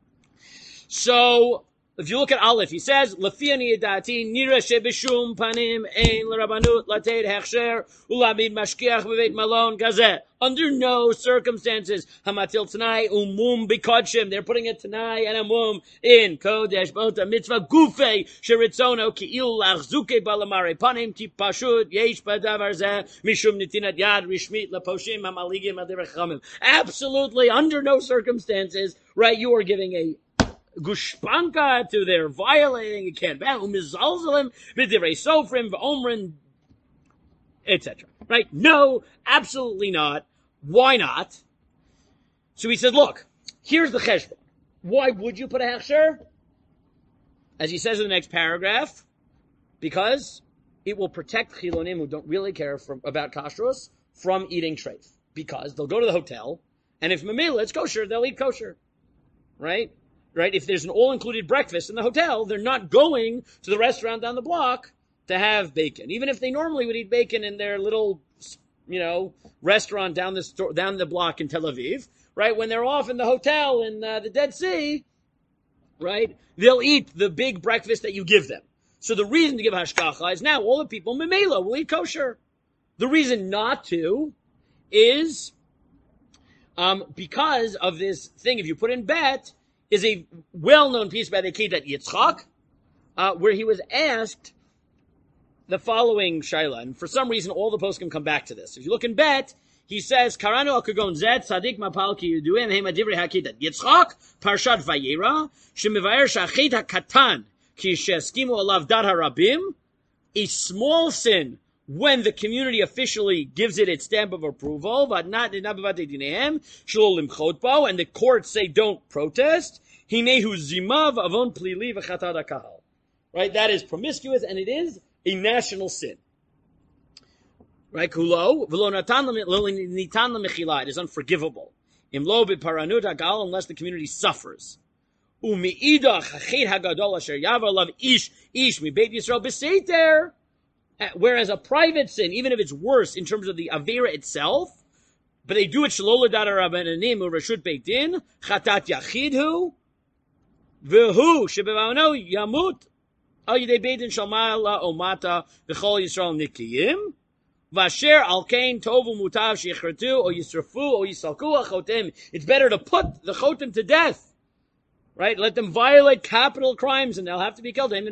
So, if you look at Aleph, he says, Lefiani Yedati, Nira Shebishum Panim, Ein L'Rabanut, Lateid Hechsher, Ulamid Mashkiach B'Veit Malon, Gazet. Under no circumstances, Hamatil Tanai, Umum B'Kodshim. They're putting it Tanai and Umum in Kodesh, Bota Mitzvah, Gufei, Sheritzono, Ki'il Lachzuke Balamare Panim, Ki Pashut, Yesh Badavar Zeh, Mishum Nitinat Yad, Rishmit, Laposhim, Hamaligim, Adirachamim. Absolutely, under no circumstances, right, you are giving a gushpanka to their violating, it can't be, umizalzalim, v'divrei sofrim, v'omrin, etc. Right? No, absolutely not. Why not? So he said, look, here's the cheshbon. Why would you put a hechsher? As he says in the next paragraph, because it will protect chilonim who don't really care about kashrus from eating treif. Because they'll go to the hotel, and if mamela it's kosher, they'll eat kosher. Right? Right? If there's an all-included breakfast in the hotel, they're not going to the restaurant down the block to have bacon. Even if they normally would eat bacon in their little, restaurant down the block in Tel Aviv, right? When they're off in the hotel in the Dead Sea, right? They'll eat the big breakfast that you give them. So the reason to give hashgacha is now all the people memela will eat kosher. The reason not to is because of this thing. If you put in bet, is a well-known piece by the Kedat Yitzchak, where he was asked the following shaila, and for some reason all the poskim come back to this. If you look in Bet, he says, Karanu al kagon zet tzadik mapal ki yuduim hema divrei hakedat Yitzchak parshat Vayera shemevayer shachet hakatan ki sheskimu alav dar harabim, a small sin when the community officially gives it its stamp of approval, and the courts say don't protest, right? That is promiscuous, and it is a national sin. Right? It is unforgivable. Imlo b'paranut hagal, unless the community suffers. U'mi'idach hachet hagadol asher yavar lav ish mibeit Yisrael b'seiter. Whereas a private sin, even if it's worse in terms of the avera itself, but they do it shelo l'dat rabbanim u'rashut beit din, chatat yachidhu, v'hu shebevano yamut al yidei beit din shalmala omata v'chol Yisrael nikiyim, v'asher al kain tovu mutav sheyichratu or yisrafu or yisalku achotem. It's better to put the chotem to death. Right? Let them violate capital crimes and they'll have to be killed. Right?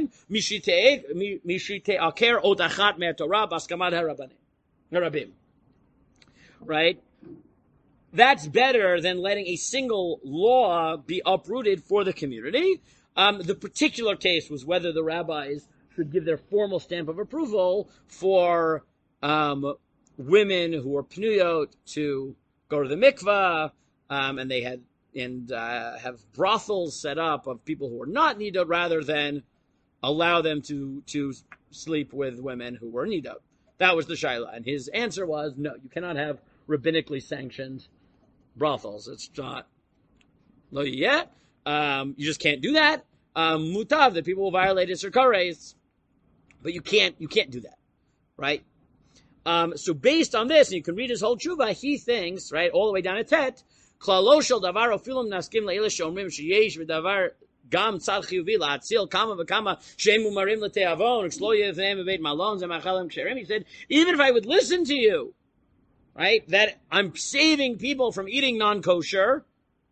That's better than letting a single law be uprooted for the community. The particular case was whether the rabbis should give their formal stamp of approval for women who were pnuyot to go to the mikvah, and they had have brothels set up of people who are not nidot, rather than allow them to sleep with women who were nidot. That was the shaila, and his answer was, no, you cannot have rabbinically sanctioned brothels. It's not lo yet. You just can't do that. Mutav, that people will violate Isser Kares, but you can't do that, right? So based on this, and you can read his whole tshuva, he thinks, right, all the way down to Tet, klalo shel davar ofilim naskim le'ila sheomrim sheyesh v'davar gam tzad chiyuvi la'atzil kama v'kama she'em umarim l'te'avon xlo yevneim v'beit malon zemachalim ksherim. He said, even if I would listen to you, right, that I'm saving people from eating non-kosher,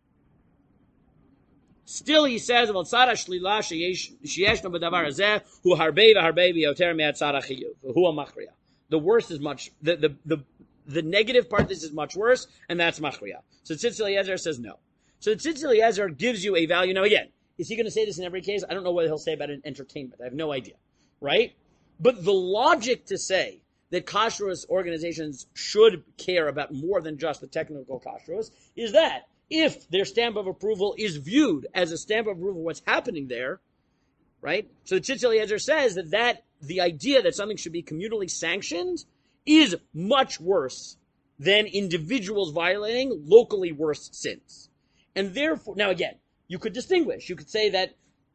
still he says about tzad shlila sheyeshno b'davar hazeh hu harbei v'harbei v'yoter me'at tzad hachiyuv hu ha'machriya. The worst is much, the negative part of this is much worse, and that's machriya. So Tzitz Eliezer says no. So Tzitz Eliezer gives you a value. Now again, is he going to say this in every case? I don't know what he'll say about an entertainment. I have no idea, right? But the logic to say that kashrus organizations should care about more than just the technical kashrus is that if their stamp of approval is viewed as a stamp of approval of what's happening there, right? So Tzitz Eliezer says that the idea that something should be communally sanctioned is much worse than individuals violating locally worse sins. And therefore, now again, you could distinguish. You could say that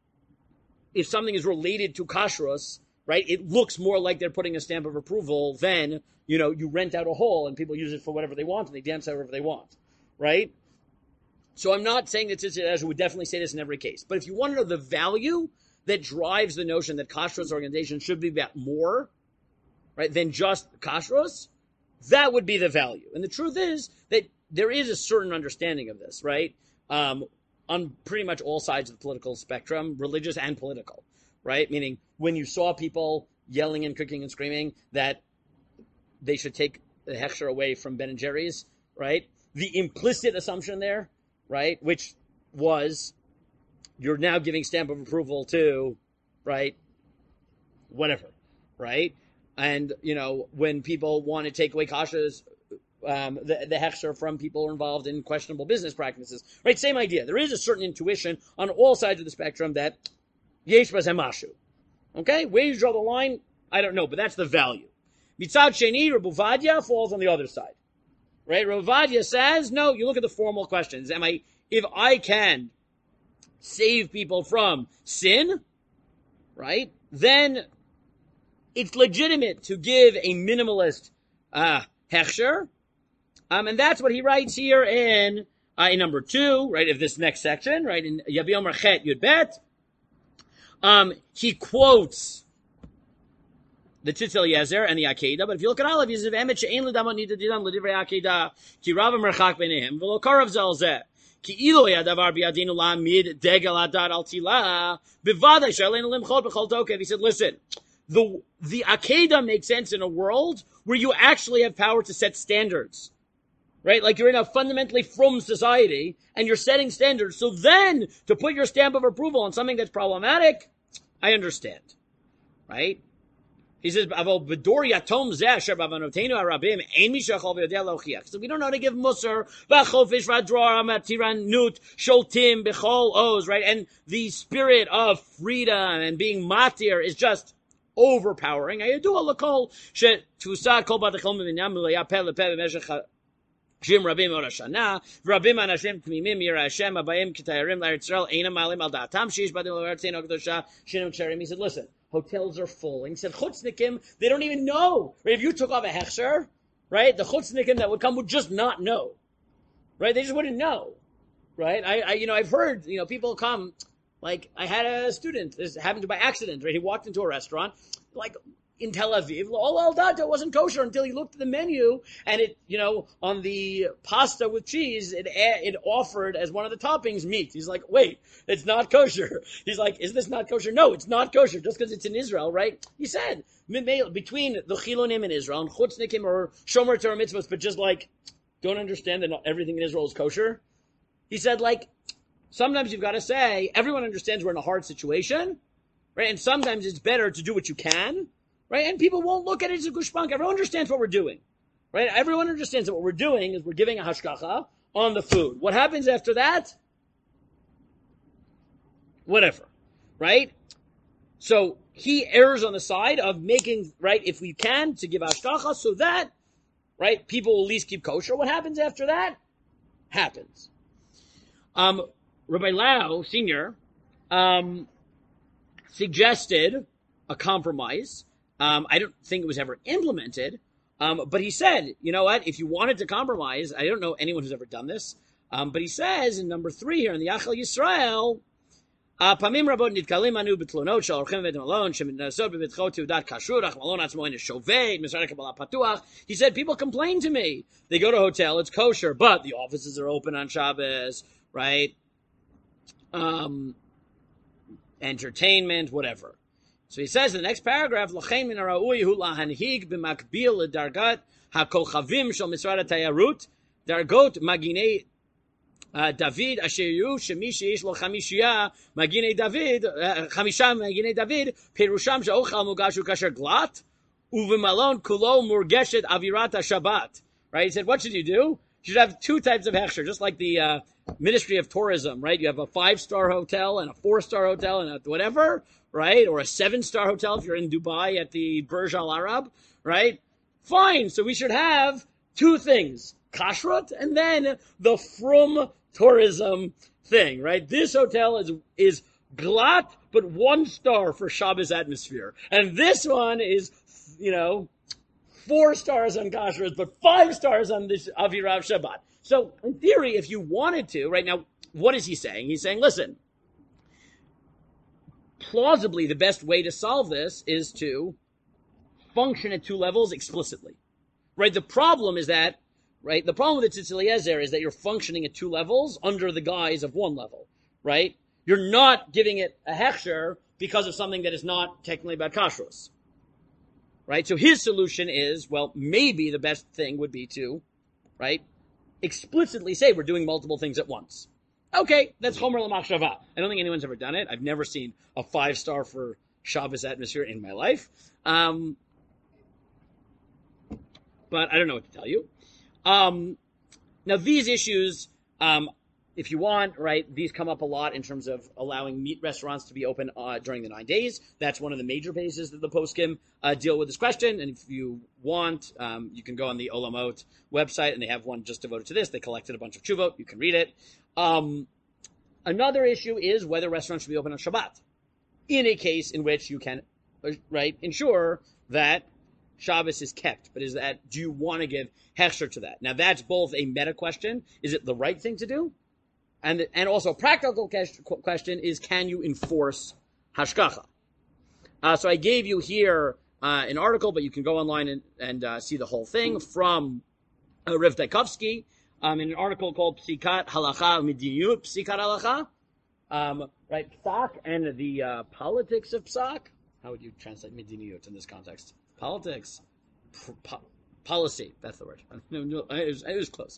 if something is related to kashrus, right, it looks more like they're putting a stamp of approval than, you rent out a hall and people use it for whatever they want and they dance however they want, right? So I'm not saying that Tzitz Eliezer would definitely say this in every case. But if you want to know the value that drives the notion that kashrus organizations should be about more, right, than just kashrus, that would be the value. And the truth is that there is a certain understanding of this, right, on pretty much all sides of the political spectrum, religious and political, right? Meaning when you saw people yelling and kicking and screaming that they should take the hechsher away from Ben and Jerry's, right? The implicit assumption there, right, which was you're now giving stamp of approval to, right, whatever, right? And, when people want to take away kashrus, the hechsher from people involved in questionable business practices, right? Same idea. There is a certain intuition on all sides of the spectrum that yesh b'zeh mashu. Okay? Where you draw the line, I don't know, but that's the value. Mitzad sheni, Rav Ovadia falls on the other side, right? Rav Ovadia says, no, you look at the formal questions. If I can save people from sin, right, then it's legitimate to give a minimalist hechsher, and that's what he writes here in number 2, right, of this next section, right, in Yabiyom Chet Yud Bet. He quotes the Tzitz Eliezer and the Akedah, but if you look at all of these, emet she'ein l'damot nida didam l'divrei Akedah, ki rav merchak b'neihem, v'lo karav zel zeh. Ki ilo yadavar biyadinu la'amid degel adar al tila, b'vadai she'aleinu limchot b'chol tokev. He said, listen, the Akedah makes sense in a world where you actually have power to set standards, right? Like you're in a fundamentally frum society and you're setting standards. So then to put your stamp of approval on something that's problematic, I understand, right? He says, so we don't know how to give musar, right? And the spirit of freedom and being matir is just overpowering. Shim Rabim Orashana, Rabim Anashim Kmimim Yira Hashem Abayim Kitayarim L'Eretz Yisrael Eina Malim Al Da'atam Sheish Badim L'Eretzein Okdosha Shinim Cherim. He said, listen, hotels are full. And he said, Chutznikim, they don't even know. Right? If you took off a hechsher, right, the Chutznikim that would come would just not know. Right? They just wouldn't know. Right? I've heard, people come, like, I had a student, this happened by accident, right? He walked into a restaurant, like, in Tel Aviv, all al data wasn't kosher until he looked at the menu, and it, on the pasta with cheese, it offered as one of the toppings meat. He's like, wait, it's not kosher. He's like, is this not kosher? No, it's not kosher, just because it's in Israel, right? He said, between the Chilonim in Israel and Chutznikim or Shomer Torah mitzvahs, but just like, don't understand that not everything in Israel is kosher. He said, like, sometimes you've got to say, everyone understands we're in a hard situation, right? And sometimes it's better to do what you can, right? And people won't look at it as a gushbank. Everyone understands what we're doing, right? Everyone understands that what we're doing is we're giving a hashgacha on the food. What happens after that? Whatever, right? So he errs on the side of making, right, if we can, to give hashgacha so that, right, people will at least keep kosher. What happens after that? Happens. Rabbi Lau, Sr., suggested a compromise. I don't think it was ever implemented, but he said, you know what, if you wanted to compromise, I don't know anyone who's ever done this, but he says in number 3 here in the Yachal Yisrael, Pamim rabot nitkalim anu betlonot sh'orchem b'beit malon sheminasot b'bitchot teudat kashrut ach malon atzmo ein shovei misrad kabbalah patuach. He said, people complain to me. They go to a hotel, it's kosher, but the offices are open on Shabbos, right? Entertainment, whatever. So he says in the next paragraph, L'chein min ha'ra'ui hu lahanhig b'makbil l'dargat ha'kochavim shel misrad ha'tayarut dargot maginei David asher yu shemi sheish lo chamisha maginei David perusham she'ochal mugashu kasher glat uvemalon kulo murgeshet avirat Shabbat. Right? He said, what should you do? You should have 2 types of hechsher, just like the Ministry of Tourism, right? You have a 5-star hotel and a 4-star hotel and a whatever, right? Or a 7-star hotel if you're in Dubai at the Burj Al Arab, right? Fine. So we should have 2 things, kashrut and then the frum tourism thing, right? This hotel is glat, but 1 star for Shabbos atmosphere. And this one is, 4 stars on kashrut, but 5 stars on this Avirav Shabbat. So, in theory, if you wanted to, right now, what is he saying? He's saying, listen, plausibly the best way to solve this is to function at 2 levels explicitly, right? The problem is that, right, the problem with the Tzitz Eliezer is that you're functioning at 2 levels under the guise of 1 level, right? You're not giving it a hechsher because of something that is not technically about kashrus, right? So his solution is, well, maybe the best thing would be to, right, explicitly say we're doing multiple things at once. Okay, that's Chomer L'Machshava. I don't think anyone's ever done it. I've never seen a 5-star for Shabbos atmosphere in my life. But I don't know what to tell you. Now these issues, if you want, right, these come up a lot in terms of allowing meat restaurants to be open during the 9 days. That's one of the major bases that the poskim deal with this question. And if you want, you can go on the Olamot website, and they have one just devoted to this. They collected a bunch of tshuvot. You can read it. Another issue is whether restaurants should be open on Shabbat, in a case in which you can, right, ensure that Shabbos is kept. But do you want to give hechsher to that? Now that's both a meta question. Is it the right thing to do? And also a practical question is, can you enforce hashgacha? So I gave you here an article, but you can go online and see the whole thing from Riv Tchaikovsky in an article called Psikat Halacha Midiyut Psikat Halacha, right? Psak and the politics of psak. How would you translate midiyut in this context? Politics, policy. That's the word. No, it was close.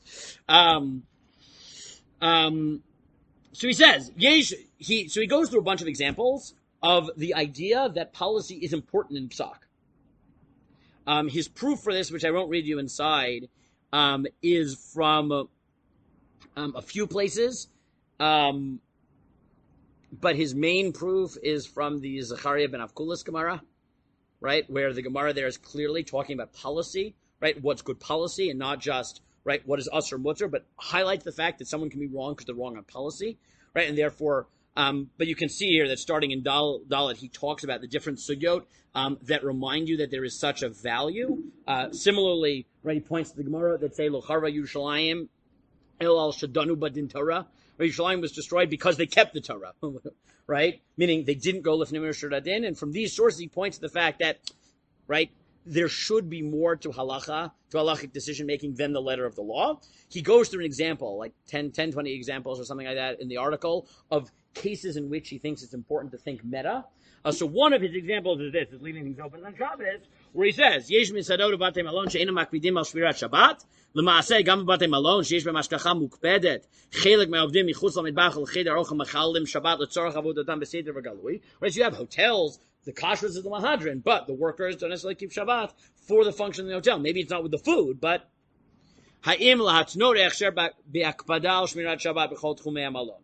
So he says, so he goes through a bunch of examples of the idea that policy is important in psak. His proof for this, which I won't read you inside, is from a few places, but his main proof is from the Zechariah ben Avkulas Gemara, right, where the Gemara there is clearly talking about policy, right, what's good policy, and not just right, what is usr mutter, but highlights the fact that someone can be wrong because they're wrong on policy, right, and therefore, but you can see here that starting in Dalet, he talks about the different sugyot that remind you that there is such a value. Similarly, right, he points to the Gemara that say, Lo charva Yerushalayim el al shadanu badin Torah. Yerushalayim was destroyed because they kept the Torah, right? Meaning they didn't go lifnim Yerushalayim. And from these sources, he points to the fact that, right, there should be more to halacha, to halachic decision-making than the letter of the law. He goes through an example, like 10, 20 examples or something like that in the article of cases in which he thinks it's important to think meta. So one of his examples is this, is leaving things open on Shabbos, where he says, Yesh misadot b'atei malon she'enam makpidim al shvirat Shabbat, l'maaseh gam b'atei malon she'esh b'mashkacha mukpedet, chelik me'avdim michutz l'midbach l'cheder ochel mechalim Shabbat l'tzorach avodatam b'seder v'galui. Right, so you have hotels, the kashrus is the mahadrin, but the workers don't necessarily keep Shabbat for the function of the hotel. Maybe it's not with the food, but ha'im lahatnor echsher b'akpada al shmirat Shabbat b'chol tchumei malon.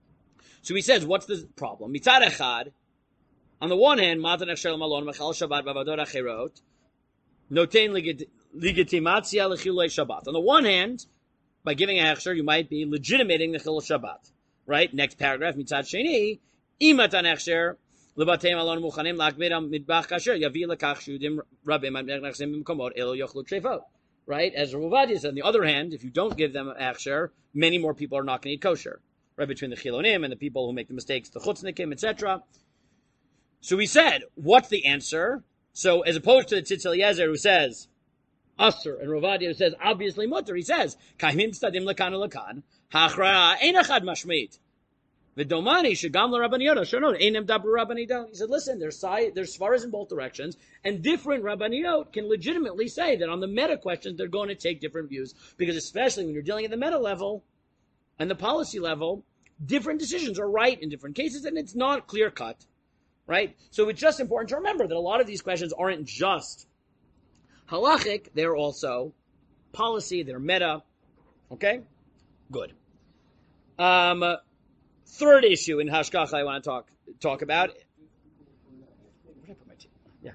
So he says, what's the problem? Mitzad echad, on the one hand, matan echsher malon mechal Shabbat b'avadot acherot, notein legitimatzia lechilei Shabbat. On the one hand, by giving a hechsher, you might be legitimating the chil of Shabbat. Right? Next paragraph, mitzad sheni, imatan echsher, lebatei malon muchanim lakbedam midbach kasher, yavi lekach shudim rabim nechsim b'mkomot elo yochlu trefot. Right? As Rav Ovadia said, on the other hand, if you don't give them a hechsher, many more people are not going to eat kosher. Right? Between the chilonim and the people who make the mistakes, the chutznikim, etc. So we said, what's the answer? So as opposed to the Tzitz Eliezer who says, Asr, and Rav Ovadia who says, obviously mutter, he says, Kaimim tzadim lakan lakan, ha'achra ein echad mashmit. V'domani shegam l'Rabbanei Yoda, shonon, einem dabru Rabbanei Yod. He said, listen, there's svaras in both directions, and different Rabbanei Yod can legitimately say that on the meta questions, they're going to take different views, because especially when you're dealing at the meta level, and the policy level, different decisions are right in different cases, and it's not clear-cut. Right? So it's just important to remember that a lot of these questions aren't just halachic, they're also policy, they're meta. Okay? Good. Third issue in Hashgacha I want to talk about. Where did I put my tea? Yeah.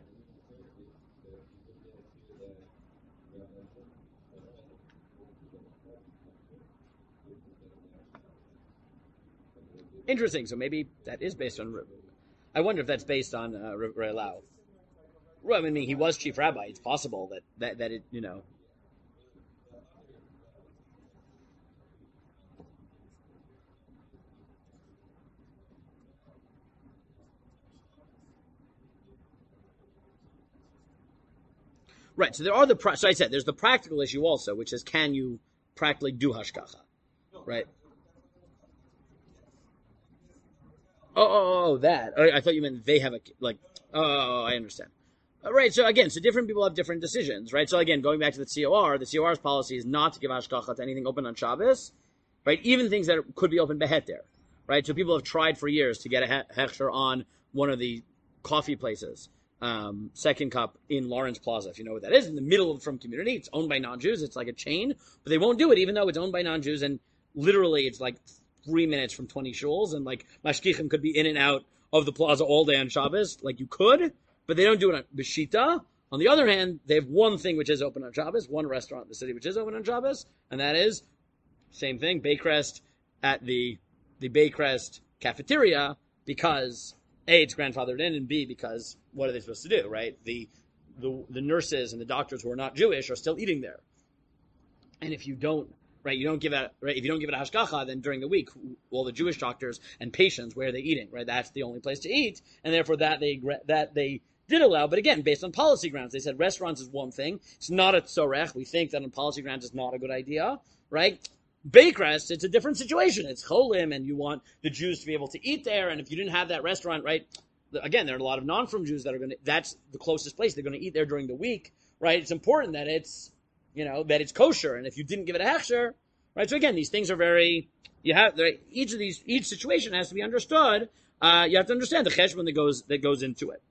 Interesting. So maybe that is based on... I wonder if that's based on Re'elau. Well, I mean, he was chief rabbi. It's possible that it, you know. Right. So there are so I said there's the practical issue also, which is can you practically do hashgacha, right? Oh, that. I thought you meant they have I understand. Right, so again, so different people have different decisions, right? So again, going back to the COR's policy is not to give hashgacha to anything open on Shabbos, right? Even things that could be open beheter, right? So people have tried for years to get a hechsher on one of the coffee places, Second Cup in Lawrence Plaza, if you know what that is, in the middle of the Frum community. It's owned by non-Jews. It's like a chain, but they won't do it even though it's owned by non-Jews, and literally it's like 3 minutes from 20 shuls, and like mashkichim could be in and out of the plaza all day on Shabbos, like you could, but they don't do it on B'shita. On the other hand, they have one thing which is open on Shabbos, one restaurant in the city which is open on Shabbos, and that is, same thing, Baycrest at the Baycrest cafeteria, because A, it's grandfathered in, and B, because what are they supposed to do, right? The nurses and the doctors who are not Jewish are still eating there. And if you don't, right, if you don't give it a hashgacha, then during the week, all the Jewish doctors and patients, where are they eating, right? That's the only place to eat, and therefore that they did allow, but again, based on policy grounds. They said restaurants is one thing. It's not a tzorech. We think that on policy grounds it's not a good idea, right? Baycrest, it's a different situation. It's cholim, and you want the Jews to be able to eat there, and if you didn't have that restaurant, right, again, there are a lot of non-from Jews that are going to, that's the closest place. They're going to eat there during the week, right? It's important that it's, that it's kosher, and if you didn't give it a hechsher, right? So again, these things are very, each situation has to be understood. You have to understand the cheshbon that goes into it.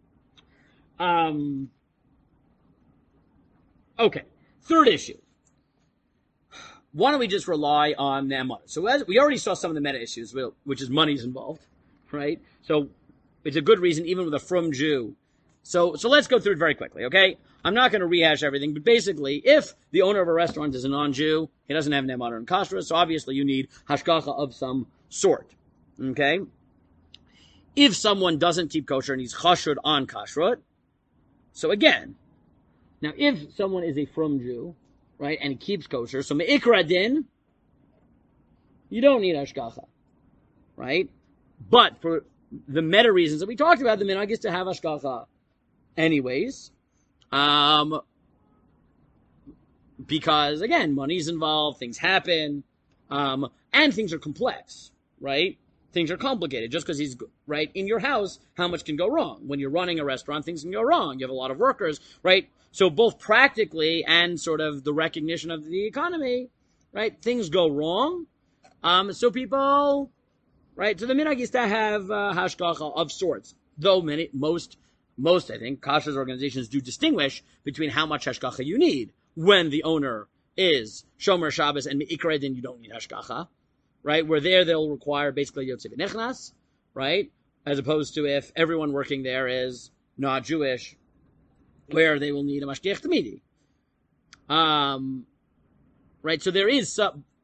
Okay. Third issue. Why don't we just rely on Ne'emanut? So as we already saw some of the meta issues, which is money's involved, right? So it's a good reason, even with a frum Jew, So let's go through it very quickly, okay? I'm not going to rehash everything, but basically, if the owner of a restaurant is a non-Jew, he doesn't have Ne'eman and Kashrut, so obviously you need hashgacha of some sort, okay? If someone doesn't keep kosher and he's chashud on kashrut, so again, now if someone is a frum Jew, right, and he keeps kosher, so me'ikra din, you don't need hashgacha, right? But for the meta reasons that we talked about, the minhag is to have hashgacha anyways, because again, money's involved, things happen, and things are complex, right? Things are complicated. Just because he's right in your house, how much can go wrong? When you're running a restaurant, things can go wrong. You have a lot of workers, right? So both practically and sort of the recognition of the economy, right? Things go wrong. So people, right? So the minhag is to have hashgacha of sorts. Though most I think kashrus organizations do distinguish between how much hashgacha you need. When the owner is shomer Shabbos and me'ikra din, you don't need hashgacha. Right, where they'll require basically yotzei b'nechnas, right, as opposed to if everyone working there is not Jewish, where they will need a mashgiach tamidi. Right, so there is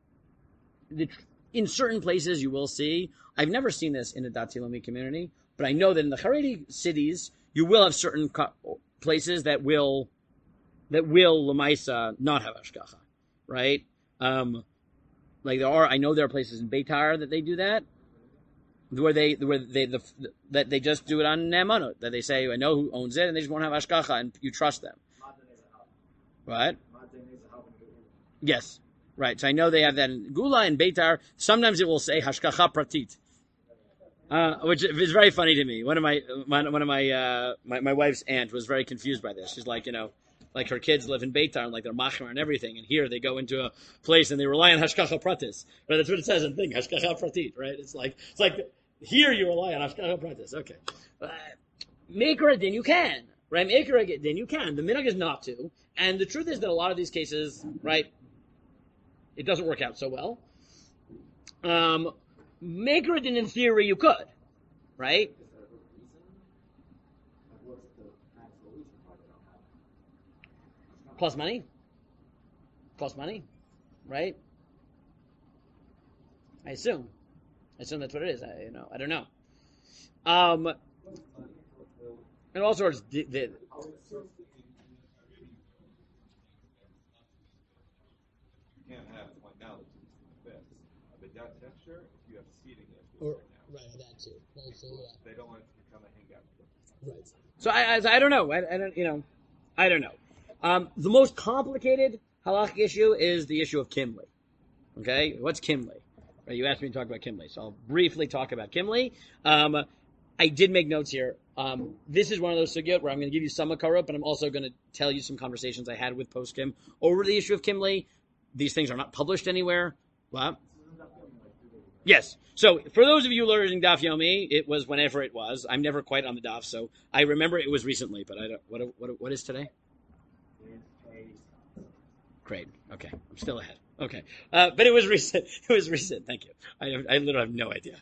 in certain places you will see. I've never seen this in a Dati Leumi community, but I know that in the Haredi cities you will have certain places that will lemaisa not have hashgacha, right? Like I know there are places in Beitar that they do that, where they just do it on ne'emanut, that they say, I know who owns it, and they just won't have hashgacha, and you trust them. What? Yes, right. So I know they have that in Gula and Beitar. Sometimes it will say hashgacha pratit, which is very funny to me. One of my wife's aunt was very confused by this. She's like, like her kids live in Beitar and like they're machmer and everything, and here they go into a place and they rely on hashgacha pratis. Right? That's what it says in the thing, hashgacha pratit. Right? It's like here you rely on hashgacha pratis. Okay, meikra din you can, right? Meikra din you can. The minhag is not to, and the truth is that a lot of these cases, right, it doesn't work out so well. Meikra din in theory you could, right? Plus money, right? I assume that's what it is. I don't know. And all sorts. You can't have like now the fits. But that texture, if you have seating it, right, that too. They don't want it to become a hangout. Right. So I don't know. I don't know. The most complicated halachic issue is the issue of kimli. Okay, what's kimli? Right, you asked me to talk about kimli, so I'll briefly talk about kimli. I did make notes here. This is one of those sugyot where I'm going to give you some makarot, but I'm also going to tell you some conversations I had with poskim over the issue of kimli. These things are not published anywhere. What? Yes. So for those of you learning Daf Yomi, it was whenever it was. I'm never quite on the Daf, so I remember it was recently, but I don't. What is today? Great. Okay, I'm still ahead. Okay, but it was recent. It was recent. Thank you. I literally have no idea.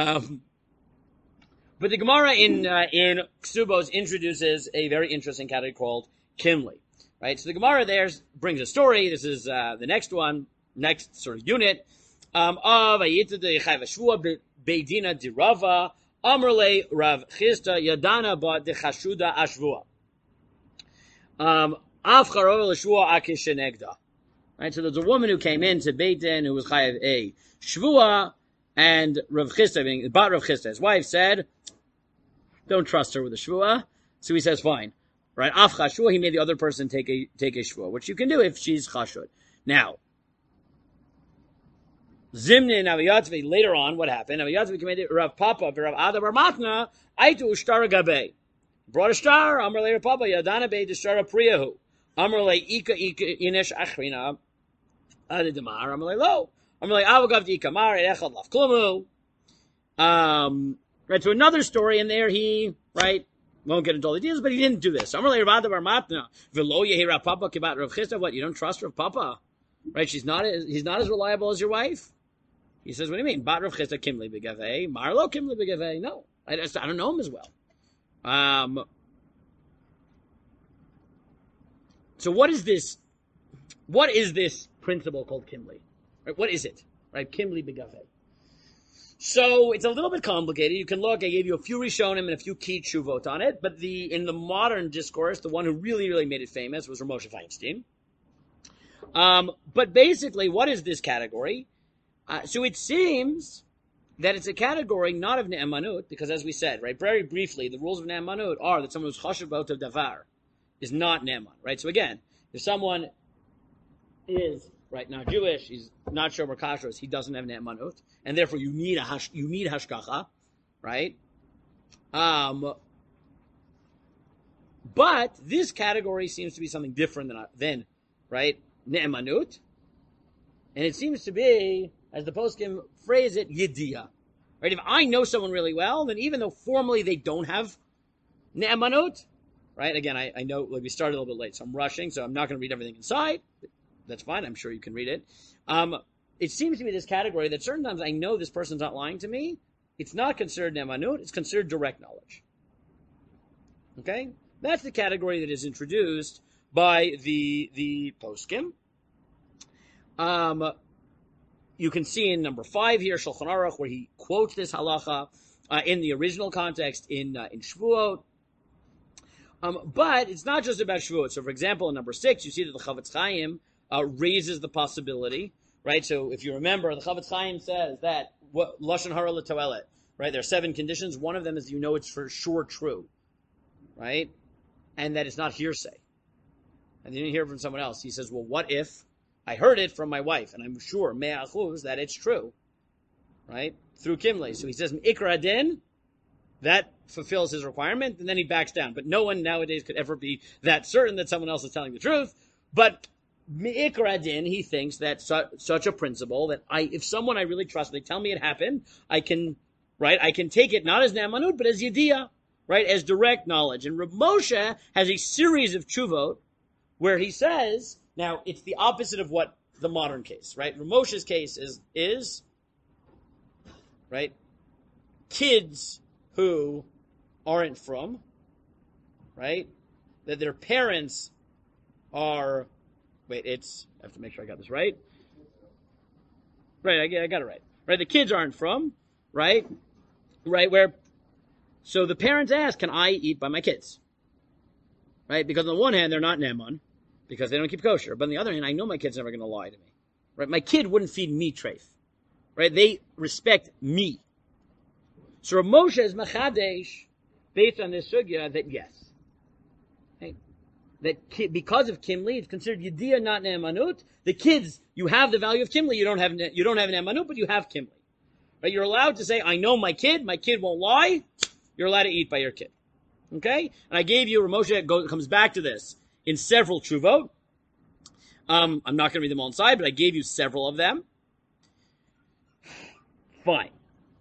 But the Gemara in Ksubos introduces a very interesting category called kimli. Right. So the Gemara there brings a story. This is the next one, next sort of unit of Ayita de Chayva Shvua Beidina de Rava Amrle Rav Chisda Yadana ba de Chashuda Ashvua. Right, so there's a woman who came into Beit Din who was chayav a shvua, and Rav Chisda, being Bat Rav Chisda, his wife said, "Don't trust her with a shvua." So he says, "Fine." Right, af chashua, he made the other person take a shvua, which you can do if she's chashud. Now, Zimnin Aviyatvi. Later on, what happened? Aviyatvi came Rav Papa, Rav Ada Bar Matna, Aitu Ushtara Gabe. Brought a star. Amar le Rav Papa Yadana Be Deshara Priyahu. Amar le Ika Inesh Achrina. Adidamar. Amar le Lo. Amar le Avagav Dikamar Echad Laf Klumu. Right. So another story in there. He won't get into all the details, but he didn't do this. Amar le Rav Ada Bar Matna. Velo Yehi Rav Papa Kibat Rav Chisda. What? You don't trust Rav Papa? Right? He's not as reliable as your wife. He says, "What do you mean? Bat Rav Chisda Kimli Begavei. Marlo Kimli Begavei." No, I don't know him as well. So what is this? What is this principle called Kimli? Right? What is it? Right? Kimli Begave. So it's a little bit complicated. You can look. I gave you a few Rishonim and a few key Tshuvot on it, but in the modern discourse, the one who really, really made it famous was Rav Moshe Feinstein. But basically, what is this category? So it seems that it's a category not of ne'emanut, because as we said, right, very briefly, the rules of ne'emanut are that someone who's chashav b'otav davar is not ne'eman, right? So again, if someone is right now Jewish, he's not shomer kashrus, he doesn't have ne'emanut, and therefore you need hashgacha, right? But this category seems to be something different than right, ne'emanut, and it seems to be, as the poskim phrase it, yediyah. Right? If I know someone really well, then even though formally they don't have ne'emanut, right? Again, I know like we started a little bit late, so I'm rushing, so I'm not going to read everything inside. That's fine. I'm sure you can read it. It seems to be this category that certain times I know this person's not lying to me. It's not considered ne'emanut. It's considered direct knowledge. Okay? That's the category that is introduced by the poskim. You can see in number 5 here, Shulchan Aruch, where he quotes this halacha in the original context in Shvuot. But it's not just about Shvuot. So, for example, in number 6, you see that the Chavetz Chaim raises the possibility, right? So, if you remember, the Chavetz Chaim says that Lashon Hara L'Toelet, right? There are 7 conditions. One of them is it's for sure true, right? And that it's not hearsay. And you didn't hear it from someone else. He says, well, what if I heard it from my wife, and I'm sure, me'ah achuz, that it's true, right? Through Kimli. So he says, Ikra din, that fulfills his requirement, and then he backs down. But no one nowadays could ever be that certain that someone else is telling the truth. But Ikra din, he thinks that such a principle, that if someone I really trust, they tell me it happened, I can take it not as ne'emanut, but as yediyah, right? As direct knowledge. And Rav Moshe has a series of tshuvot where he says, now, it's the opposite of what the modern case, right? Rav Moshe's case is right, kids who aren't from, right, that their parents are, I have to make sure I got this right. Right, I got it right. Right, the kids aren't from, right, so the parents ask, can I eat by my kids? Right, because on the one hand, they're not ne'eman, because they don't keep kosher. But on the other hand, I know my kid's never going to lie to me. Right? My kid wouldn't feed me treif. Right? They respect me. So Rav Moshe is machadesh based on this sugya that yes. Right? That because of Kimli, it's considered yediyah, not ne'emanut. The kids, you have the value of Kimli. You don't have ne'emanut, but you have Kimli. Right? You're allowed to say, I know my kid won't lie. You're allowed to eat by your kid. Okay? And I gave you, Rav Moshe comes back to this in several tshuvot. I'm not going to read them all inside, but I gave you several of them. Fine.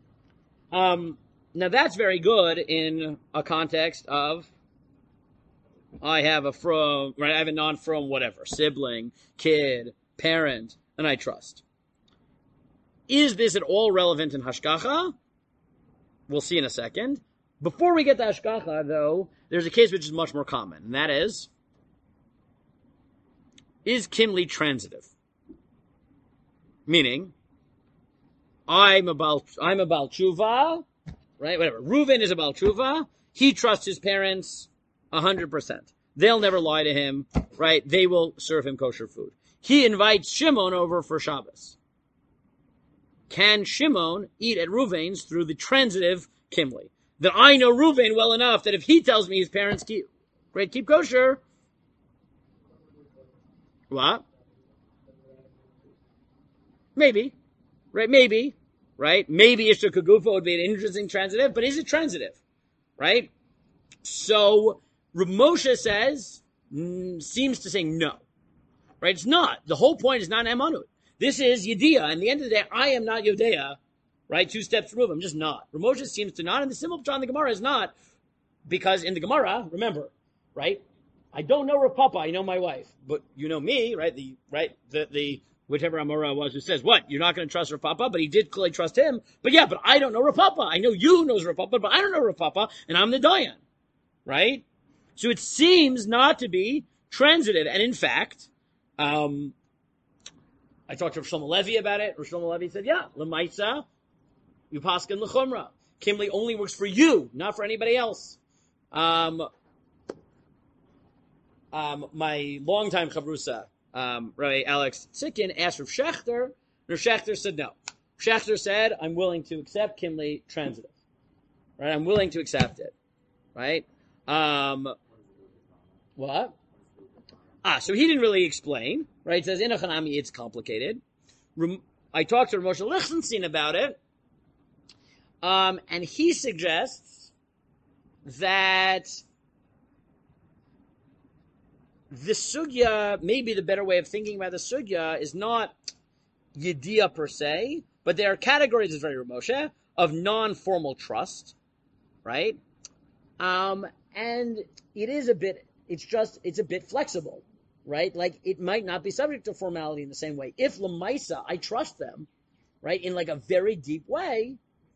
Now that's very good in a context of I have a non-from whatever, sibling, kid, parent, and I trust. Is this at all relevant in hashgacha? We'll see in a second. Before we get to hashgacha, though, there's a case which is much more common, and that is Kimli transitive? Meaning, I'm a Baal Tshuva, right? Whatever. Reuven is a Baal Tshuva. He trusts his parents 100%. They'll never lie to him, right? They will serve him kosher food. He invites Shimon over for Shabbos. Can Shimon eat at Reuven's through the transitive Kimli? That I know Reuven well enough that if he tells me his parents keep kosher, what? Maybe. Right? Maybe. Right? Maybe Ishta Kagufa would be an interesting transitive, but is it transitive? Right? So, Rav Moshe seems to say no. Right? It's not. The whole point is not Emanut. This is Yediyah. And at the end of the day, I am not Yodea. Right? 2 steps removed. I'm just not. Rav Moshe seems to not, and the simple John the Gemara is not, because in the Gemara, remember, right? I don't know Rav Papa, I know my wife. But you know me, right? The whichever Amora was who says, what? You're not going to trust Rav Papa? But he did clearly trust him. But yeah, but I don't know Rav Papa. I know you knows Rav Papa, but I don't know Rav Papa, and I'm the Dayan. Right? So it seems not to be transitive. And in fact, I talked to Rav Shlomo Levi about it. Rav Shlomo Levi said, yeah, L'maitza, you paskin l'chumra. Kimli only works for you, not for anybody else. My longtime chavrusa, Rabbi Alex Tzikin, asked Rav Shechter. Rav Shechter said no. Shechter said, I'm willing to accept Kimli transitive. Right? I'm willing to accept it. Right? What? So he didn't really explain. Right? It says, in a Hanami, it's complicated. I talked to Moshe Lichtenstein about it. And he suggests that the sugya, maybe the better way of thinking about the sugya is not yediyah per se, but there are categories, it's very Moshe, of non-formal trust, right? And it is it's a bit flexible, right? Like, it might not be subject to formality in the same way. If Lamaisa, I trust them, right, in like a very deep way,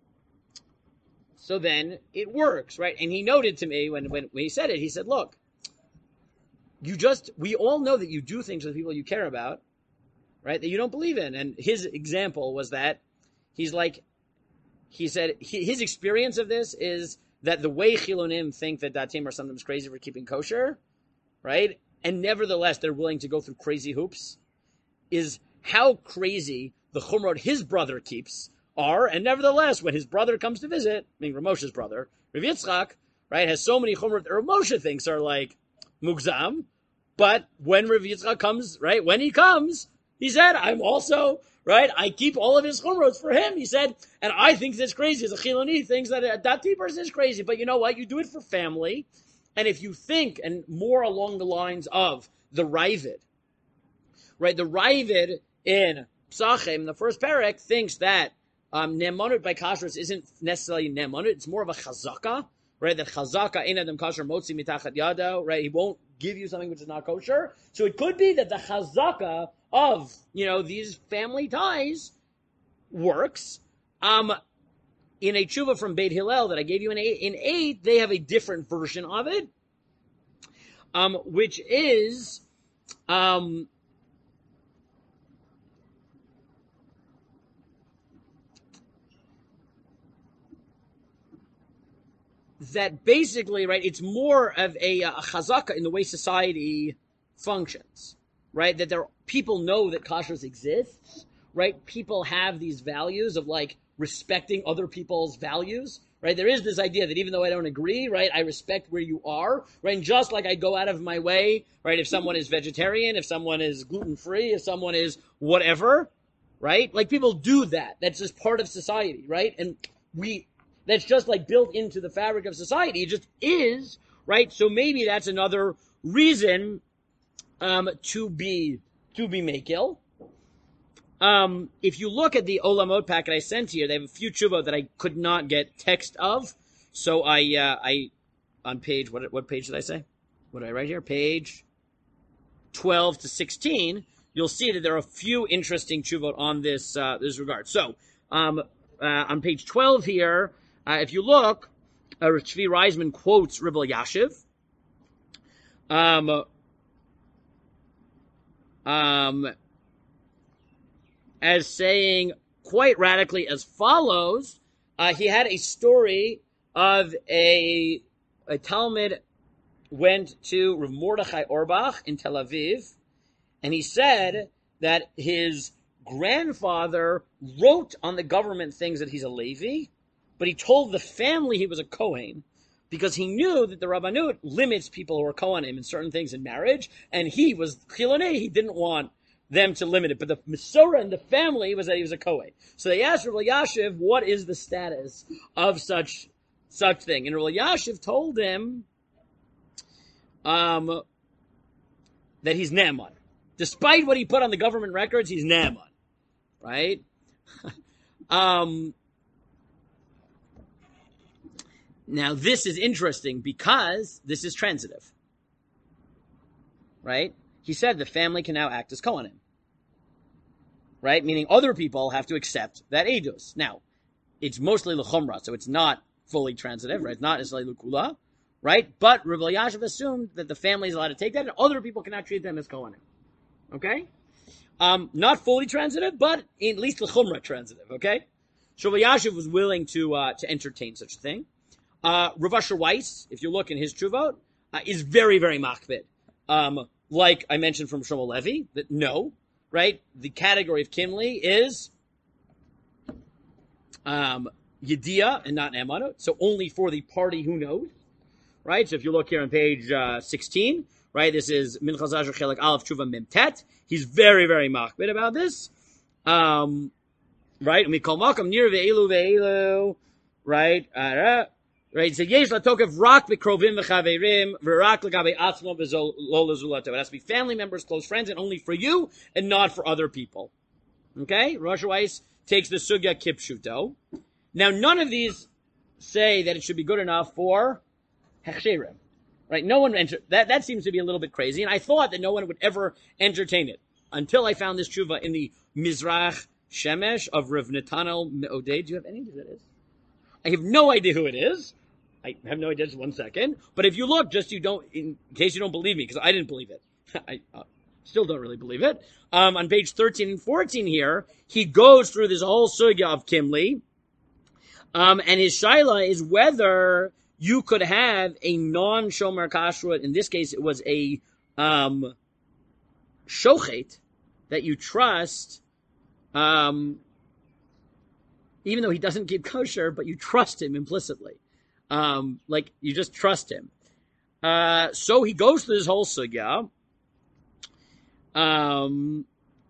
so then it works, right? And he noted to me when he said it, he said, look, we all know that you do things with people you care about, right, that you don't believe in. And his example was that he said his experience of this is that the way Chilonim think that Datim are sometimes crazy for keeping kosher, right, and nevertheless they're willing to go through crazy hoops, is how crazy the Chumrot his brother keeps are, and nevertheless, when his brother comes to visit, meaning Rav Moshe's brother, Rav Yitzchak, right, has so many Chumrot that Rav Moshe thinks are like mugzam, but when Rav Yitzchak comes, right, when he comes, he said, I'm also, right, I keep all of his Chumrot for him, he said, and I think that's crazy. As a Chiloni thinks that a Dati person is crazy, but you know what, you do it for family, and if you think, and more along the lines of the Ravid, right, the Ravid in Psachim, the first parak, thinks that Ne'emanut by kashrus isn't necessarily Ne'emanut, it's more of a chazaka, right? That chazaka ein adam kasher motzi mitachat yado, right? He won't give you something which is not kosher. So it could be that the chazaka of, these family ties works. In a tshuva from Beit Hillel that I gave you in 8, they have a different version of it, which is, that basically, right, it's more of a chazaka in the way society functions, right? That people know that kashrus exists, right? People have these values of like respecting other people's values, right? There is this idea that even though I don't agree, right, I respect where you are, right? And just like I go out of my way, right, if someone is vegetarian, if someone is gluten-free, if someone is whatever, right? Like people do that. That's just part of society, right? And that's just like built into the fabric of society. It just is, right? So maybe that's another reason to be makil. If you look at the Olamot packet I sent here, they have a few tshuva that I could not get text of. So I on page, what page did I say? What did I write here? Page 12 to 16. You'll see that there are a few interesting tshuva on this regard. So on page 12 here, if you look, Tzvi Reisman quotes Reb Elyashiv, as saying quite radically as follows. He had a story of a Talmud went to Rav Mordechai Orbach in Tel Aviv, and he said that his grandfather wrote on the government things that he's a Levi, but he told the family he was a Kohen because he knew that the Rabbanut limits people who are Kohanim in certain things in marriage, and he was Chilonei, he didn't want them to limit it. But the Masorah in the family was that he was a Kohen. So they asked Reb Elyashiv, what is the status of such thing? And Reb Elyashiv told him that he's Naaman. Despite what he put on the government records, he's Naaman. Right? Now, this is interesting because this is transitive. Right? He said the family can now act as Kohanim. Right? Meaning other people have to accept that Eidos. Now, it's mostly L'chumra, so it's not fully transitive, right? It's not necessarily L'kula, right? But Rav Elyashiv assumed that the family is allowed to take that, and other people cannot treat them as Kohanim. Okay? Not fully transitive, but at least l'chumra transitive, okay? So Rav Elyashiv was willing to entertain such a thing. Rav Asher Weiss, if you look in his Tshuvot, is very, very makbid. Like I mentioned from Shlomo Levi, that no, right? The category of Kimli is Yediyah and not Emanut, so only for the party who knows, right? So if you look here on page 16, right, this is Minchas Asher Chelik Aleph Tshuva Mem Tet. He's very, very makbid about this, right? And we call Malkam Nir Ve'elu, right? Right, so yesh latokev rak v'krovim v'chaverim v'rak l'gabe atzmo v'lo lezulato. It has to be family members, close friends, and only for you, and not for other people. Okay? Rosh Weiss takes the sugya kipshuto. Now, none of these say that it should be good enough for hechsherim. Right? No one that seems to be a little bit crazy, and I thought that no one would ever entertain it until I found this tshuva in the Mizrach Shemesh of Rav Netanel Me'odei. Do you have any idea who that is? I have no idea who it is. I have no idea, just 1 second. But if you look, in case you don't believe me, because I didn't believe it. I still don't really believe it. On page 13 and 14 here, he goes through this whole sugya of Kimli. And his shaila is whether you could have a non-shomer kashrut. In this case, it was a shochet that you trust, even though he doesn't keep kosher, but you trust him implicitly. Like, you just trust him. So he goes through this whole sugya. And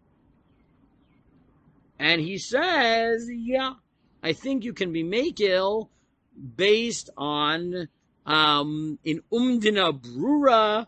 he says, yeah, I think you can be makil based on, in umdina brura,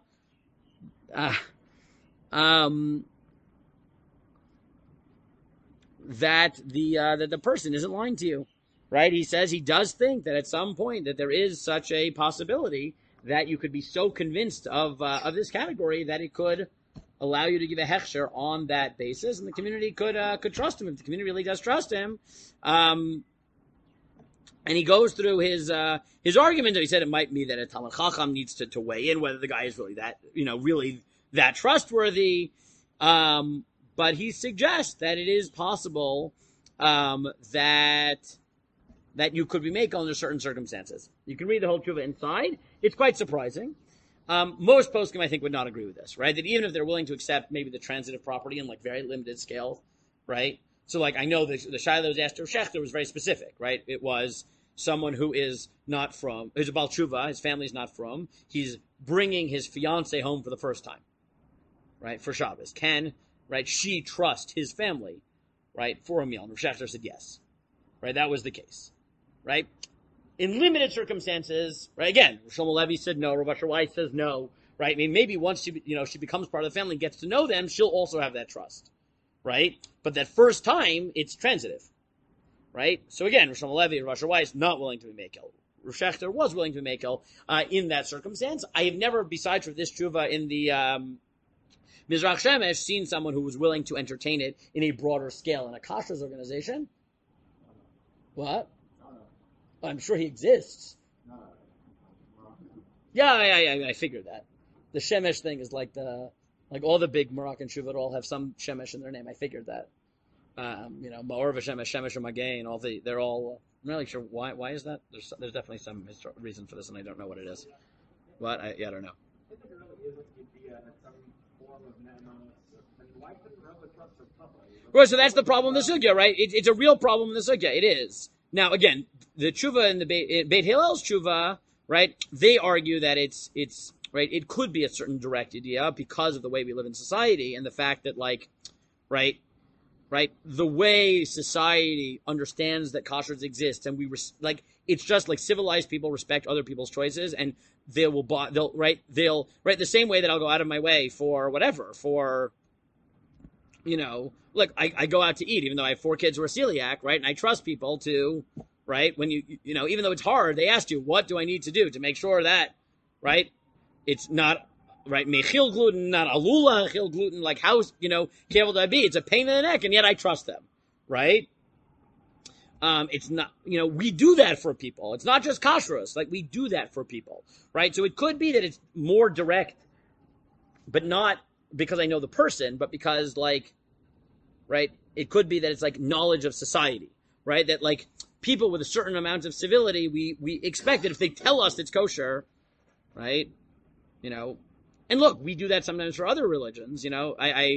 that the person isn't lying to you, right? He says he does think that at some point that there is such a possibility that you could be so convinced of this category that it could allow you to give a hechsher on that basis, and the community could trust him if the community really does trust him. And he goes through his argument. He said it might be that a Talmid Chacham needs to weigh in whether the guy is really that trustworthy. But he suggests that it is possible that you could be making under certain circumstances. You can read the whole tshuva inside. It's quite surprising. Most poskim, I think, would not agree with this, right? That even if they're willing to accept maybe the transitive property in like very limited scale, right? So like I know the shaila that was asked to Shechter was very specific, right? It was someone who is not from, who's a Baal Tshuva, his family's not from, he's bringing his fiance home for the first time, right? For Shabbos. Can, right, she trust his family, right, for a meal? And Rav Shechter said yes, right? That was the case, right? In limited circumstances, right? Again, Shlomo Levi said no. Rav Asher Weiss says no, right? I mean, maybe once she becomes part of the family, gets to know them, she'll also have that trust, right? But that first time, it's transitive, right? So again, Shlomo Levi and Rav Asher Weiss not willing to be mekel. Rav Shechter was willing to be mekel in that circumstance. I have never, besides for this tshuva in the Mizrach Shemesh, seen someone who was willing to entertain it in a broader scale in a kashrus organization. What? I'm sure he exists. Yeah, I figured that. The Shemesh thing is like all the big Moroccan shuvot all have some Shemesh in their name. I figured that. Ma'or v'Shemesh, Shemesh v'Magein, they're all. I'm not really sure why is that. There's definitely some reason for this, and I don't know what it is. What? I don't know. Right, so that's the problem with the sugya, right? It's a real problem with the sugya. It is. Now, again, the tshuva in the Beit Hillel's tshuva, right? They argue that it's right. It could be a certain direct idea because of the way we live in society and the fact that, like, right, the way society understands that kashrus exists, and it's just like civilized people respect other people's choices, and they'll the same way that I'll go out of my way for whatever, for, look, I go out to eat, even though I have 4 kids who are celiac, right? And I trust people to, right? When even though it's hard, they ask you, what do I need to do to make sure that, right? It's not, right, mechil gluten, not alula chil gluten, like how, careful do I be? It's a pain in the neck, and yet I trust them, right? It's not, we do that for people. It's not just kashrus. Like, we do that for people, right? So it could be that it's more direct, but not because I know the person, but because, like, right, it could be that it's like knowledge of society, right? That, like, people with a certain amount of civility, we expect that if they tell us it's kosher, right? And look, we do that sometimes for other religions, now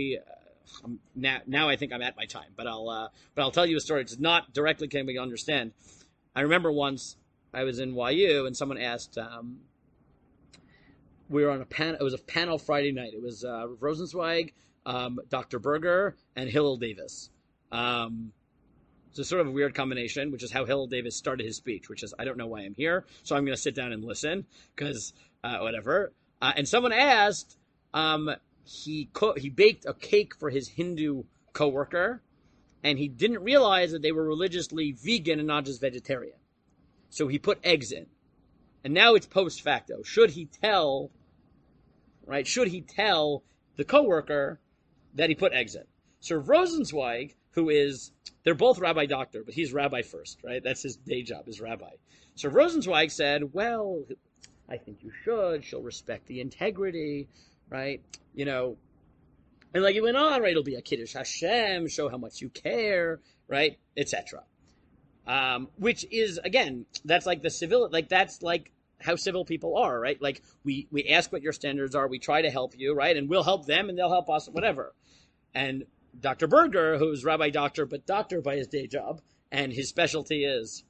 I think I'm at my time, but I'll tell you a story. It's not directly can we understand. I remember once I was in YU and someone asked, we were on a panel. It was a panel Friday night. It was Rosenzweig, Dr. Berger, and Hillel Davis. It's a sort of a weird combination, which is how Hillel Davis started his speech, which is, I don't know why I'm here, so I'm going to sit down and listen, because whatever. And someone asked, he baked a cake for his Hindu coworker, and he didn't realize that they were religiously vegan and not just vegetarian. So he put eggs in. And now it's post facto. Should he tell the coworker that he put eggs in? So Rosenzweig, they're both rabbi doctor, but he's rabbi first, right? That's his day job, is rabbi. So Rosenzweig said, well, I think you should. She'll respect the integrity, right? And like it went on, right? It'll be a Kiddush Hashem, show how much you care, right? Etc. Which is, again, that's like the civil, like that's like how civil people are, right? Like we ask what your standards are, we try to help you, right? And we'll help them and they'll help us, whatever. And Dr. Berger, who's rabbi doctor, but doctor by his day job, and his specialty is,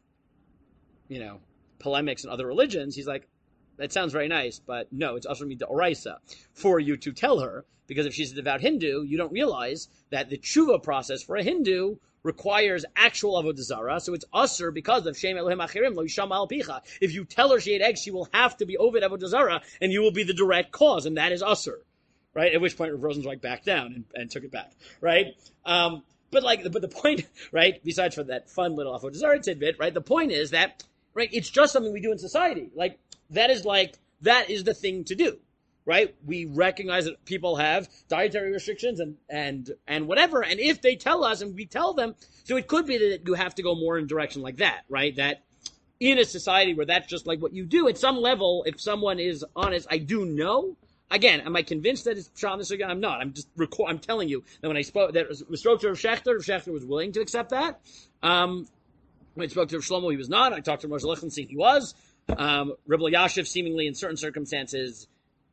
polemics and other religions, he's like, that sounds very nice, but no, it's asur mid'oraisa for you to tell her, because if she's a devout Hindu, you don't realize that the tshuva process for a Hindu requires actual avodah zarah, so it's asur because of Shem Elohim Achirim Lo Yishama Al Picha. If you tell her she ate eggs, she will have to be oved avodah zarah, and you will be the direct cause, and that is asur, right? At which point Rosenzweig backed down and took it back, right? But the point, right? Besides for that fun little avodah zarah tidbit, right? The point is that, right? It's just something we do in society, that is the thing to do, right? We recognize that people have dietary restrictions and whatever, and if they tell us and we tell them, so it could be that you have to go more in a direction like that, right? That in a society where that's just like what you do, at some level, if someone is honest, I do know. Again, am I convinced that it's Pshat this again? I'm not. I'm telling you that when I spoke, that was spoke to Rav Shechter was willing to accept that. When I spoke to Rav Shlomo, he was not. I talked to Moshe Lichtenstein, he was. Reb Elyashiv seemingly in certain circumstances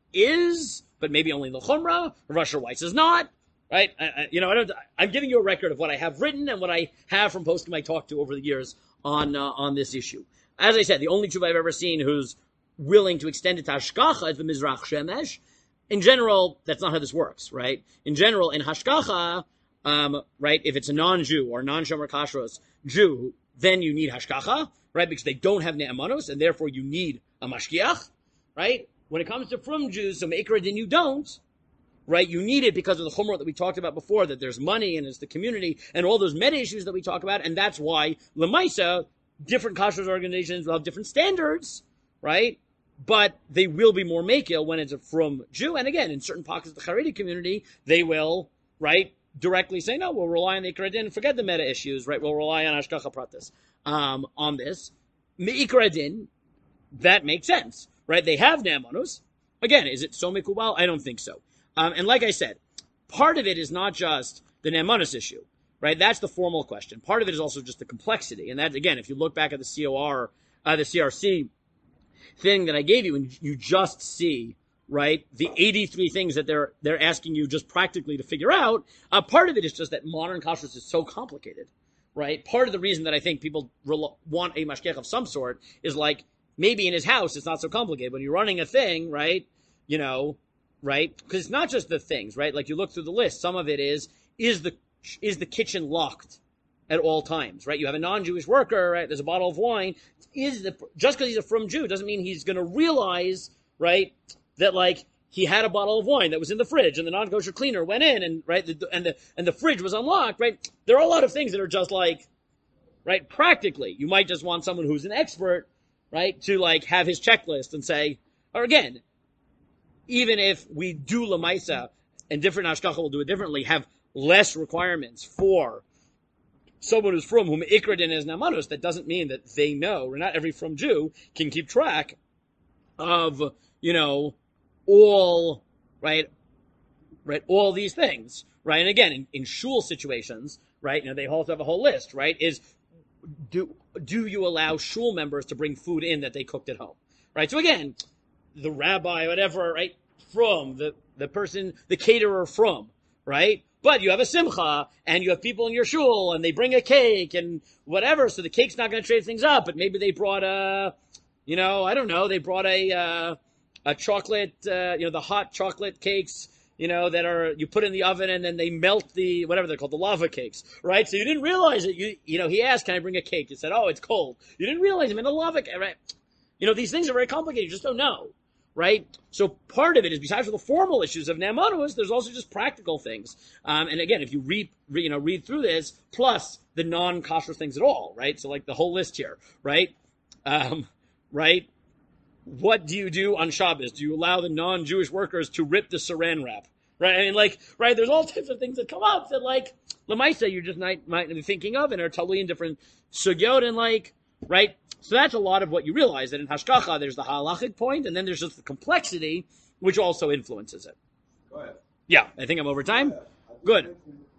is, but maybe only the Chumrah. Rosh Weiss is not, right? I'm giving you a record of what I have written and what I have from poskim I talked to over the years on this issue. As I said, the only Jew I've ever seen who's willing to extend it to Hashgacha is the Mizrach Shemesh. In general, that's not how this works, right? In general, in Hashgacha, right, if it's a non-Jew or non-Shomer Kashrus Jew, then you need Hashgacha, right? Because they don't have Ne'amanos, and therefore you need a Mashgiach, right? When it comes to frum Jews, so Me'ikra Din you don't, right? You need it because of the Chumrah that we talked about before, that there's money and it's the community and all those meta issues that we talk about, and that's why Lemaisa, different kashrus organizations will have different standards, right? But they will be more makil when it's a frum Jew. And again, in certain pockets of the Haredi community, they will, right, directly say, no, we'll rely on the Ikra Din and forget the meta issues, right? We'll rely on Hashgacha Pratis on this. Me'ikra Din, that makes sense, right? They have Ne'amanus. Again, is it so mikubal? I don't think so. And like I said, part of it is not just the Ne'amanus issue, right? That's the formal question. Part of it is also just the complexity. And that, again, if you look back at the COR, the CRC thing that I gave you, and you just see, right, the 83 things that they're asking you just practically to figure out, part of it is just that modern kashrus is so complicated, right? Part of the reason that I think people want a mashgiach of some sort is like, maybe in his house it's not so complicated. When you're running a thing, right, right, because it's not just the things, right? Like you look through the list, some of it is the kitchen locked at all times, right? You have a non-Jewish worker, right? There's a bottle of wine. Just because he's a frum Jew doesn't mean he's going to realize, right, that like he had a bottle of wine that was in the fridge and the non-kosher cleaner went in and right, and the fridge was unlocked, right? There are a lot of things that are just like, right, practically, you might just want someone who's an expert, right, to like have his checklist and say, or again, even if we do Lamaisa and different Hashgacha will do it differently, have less requirements for someone who's from whom ikradin is namanus, that doesn't mean that they know, or not every from Jew can keep track of, all, right, all these things, right? And again, in shul situations, right, they also have a whole list, right, is do you allow shul members to bring food in that they cooked at home, right? So again, the rabbi, whatever, right, from, the person, the caterer from, right? But you have a simcha, and you have people in your shul, and they bring a cake, and whatever, so the cake's not going to trade things up, but maybe they brought I don't know, they brought a chocolate, the hot chocolate cakes, that are, you put in the oven and then they melt the, whatever they're called, the lava cakes, right? So you didn't realize it. He asked, can I bring a cake? You said, oh, it's cold. You didn't realize I'm in a lava cake, right? These things are very complicated. You just don't know, right? So part of it is, besides the formal issues of Naamanus, there's also just practical things. And again, if you read through this, plus the non-kosher things at all, right? So like the whole list here, right? Right? What do you do on Shabbos? Do you allow the non-Jewish workers to rip the saran wrap? Right? Right? There's all types of things that come up that, Lamaisa, you just might be thinking of and are totally in different sugyot and right? So that's a lot of what you realize, that in Hashkacha, there's the halachic point, and then there's just the complexity, which also influences it. Go ahead. Yeah, I think I'm over time. Good.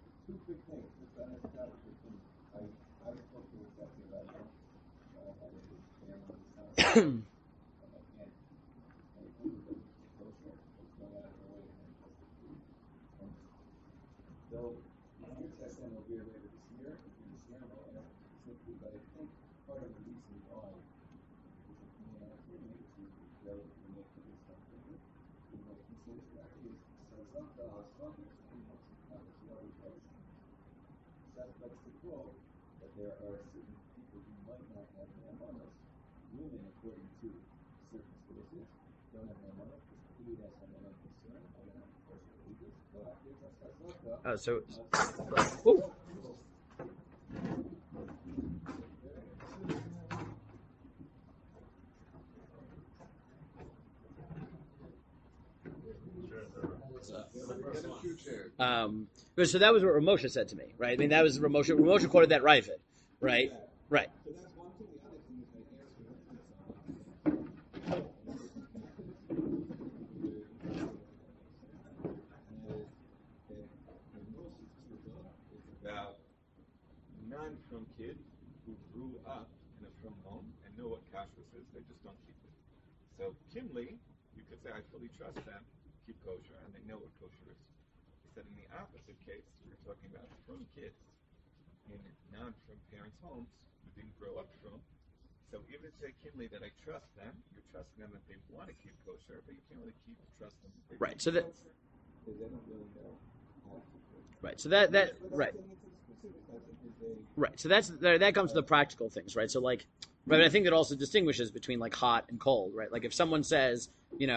That there are certain people who might not have namanos, women, according to certain sources, don't have namanos, because the food has namanos concern, or they're not kosher religious, so that was what Ramosha said to me, right? I mean, that was Ramosha. Ramosha quoted that Ravid, right? Right. about non-from kids who grew up in a from home and know what kashrus is, they just don't keep it. So Kimli, you could say, I fully trust them, keep kosher, and they know what kosher is. He said in the opposite case, we're talking about from kids in non-from parents' homes who didn't grow up from. So even say Kimli that I trust them, you're trusting them that they want to keep kosher, but you can't really trust them. Right. So that. Because they don't really know how to. Right. So that right. Right. So that comes to the practical things, right? So right, I think that also distinguishes between hot and cold, right? Like if someone says,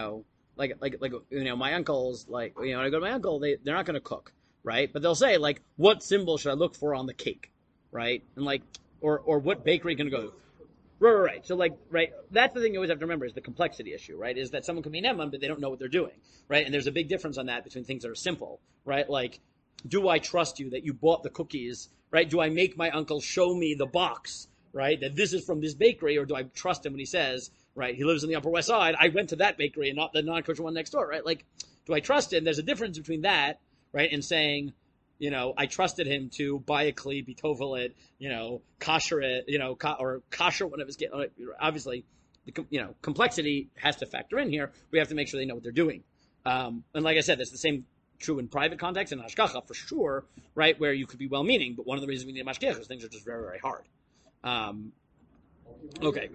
my uncles, when I go to my uncle, they're not going to cook, right? But they'll say what symbol should I look for on the cake, right? And or what bakery can I go to? Right. So that's the thing you always have to remember is the complexity issue, right? Is that someone can be Neman, but they don't know what they're doing, right? And there's a big difference on that between things that are simple, right? Do I trust you that you bought the cookies, right? Do I make my uncle show me the box, right? That this is from this bakery, or do I trust him when he says, right? He lives in the Upper West Side. I went to that bakery and not the non-kosher one next door, right? Do I trust him? There's a difference between that, right? And saying, I trusted him to buy a kli, be tovelit, kosher it, or kosher one of his kids. Obviously, the complexity has to factor in here. We have to make sure they know what they're doing. And like I said, that's the same true in private context and hashgacha for sure, right? Where you could be well-meaning, but one of the reasons we need a mashgiach is things are just very, very hard. Okay.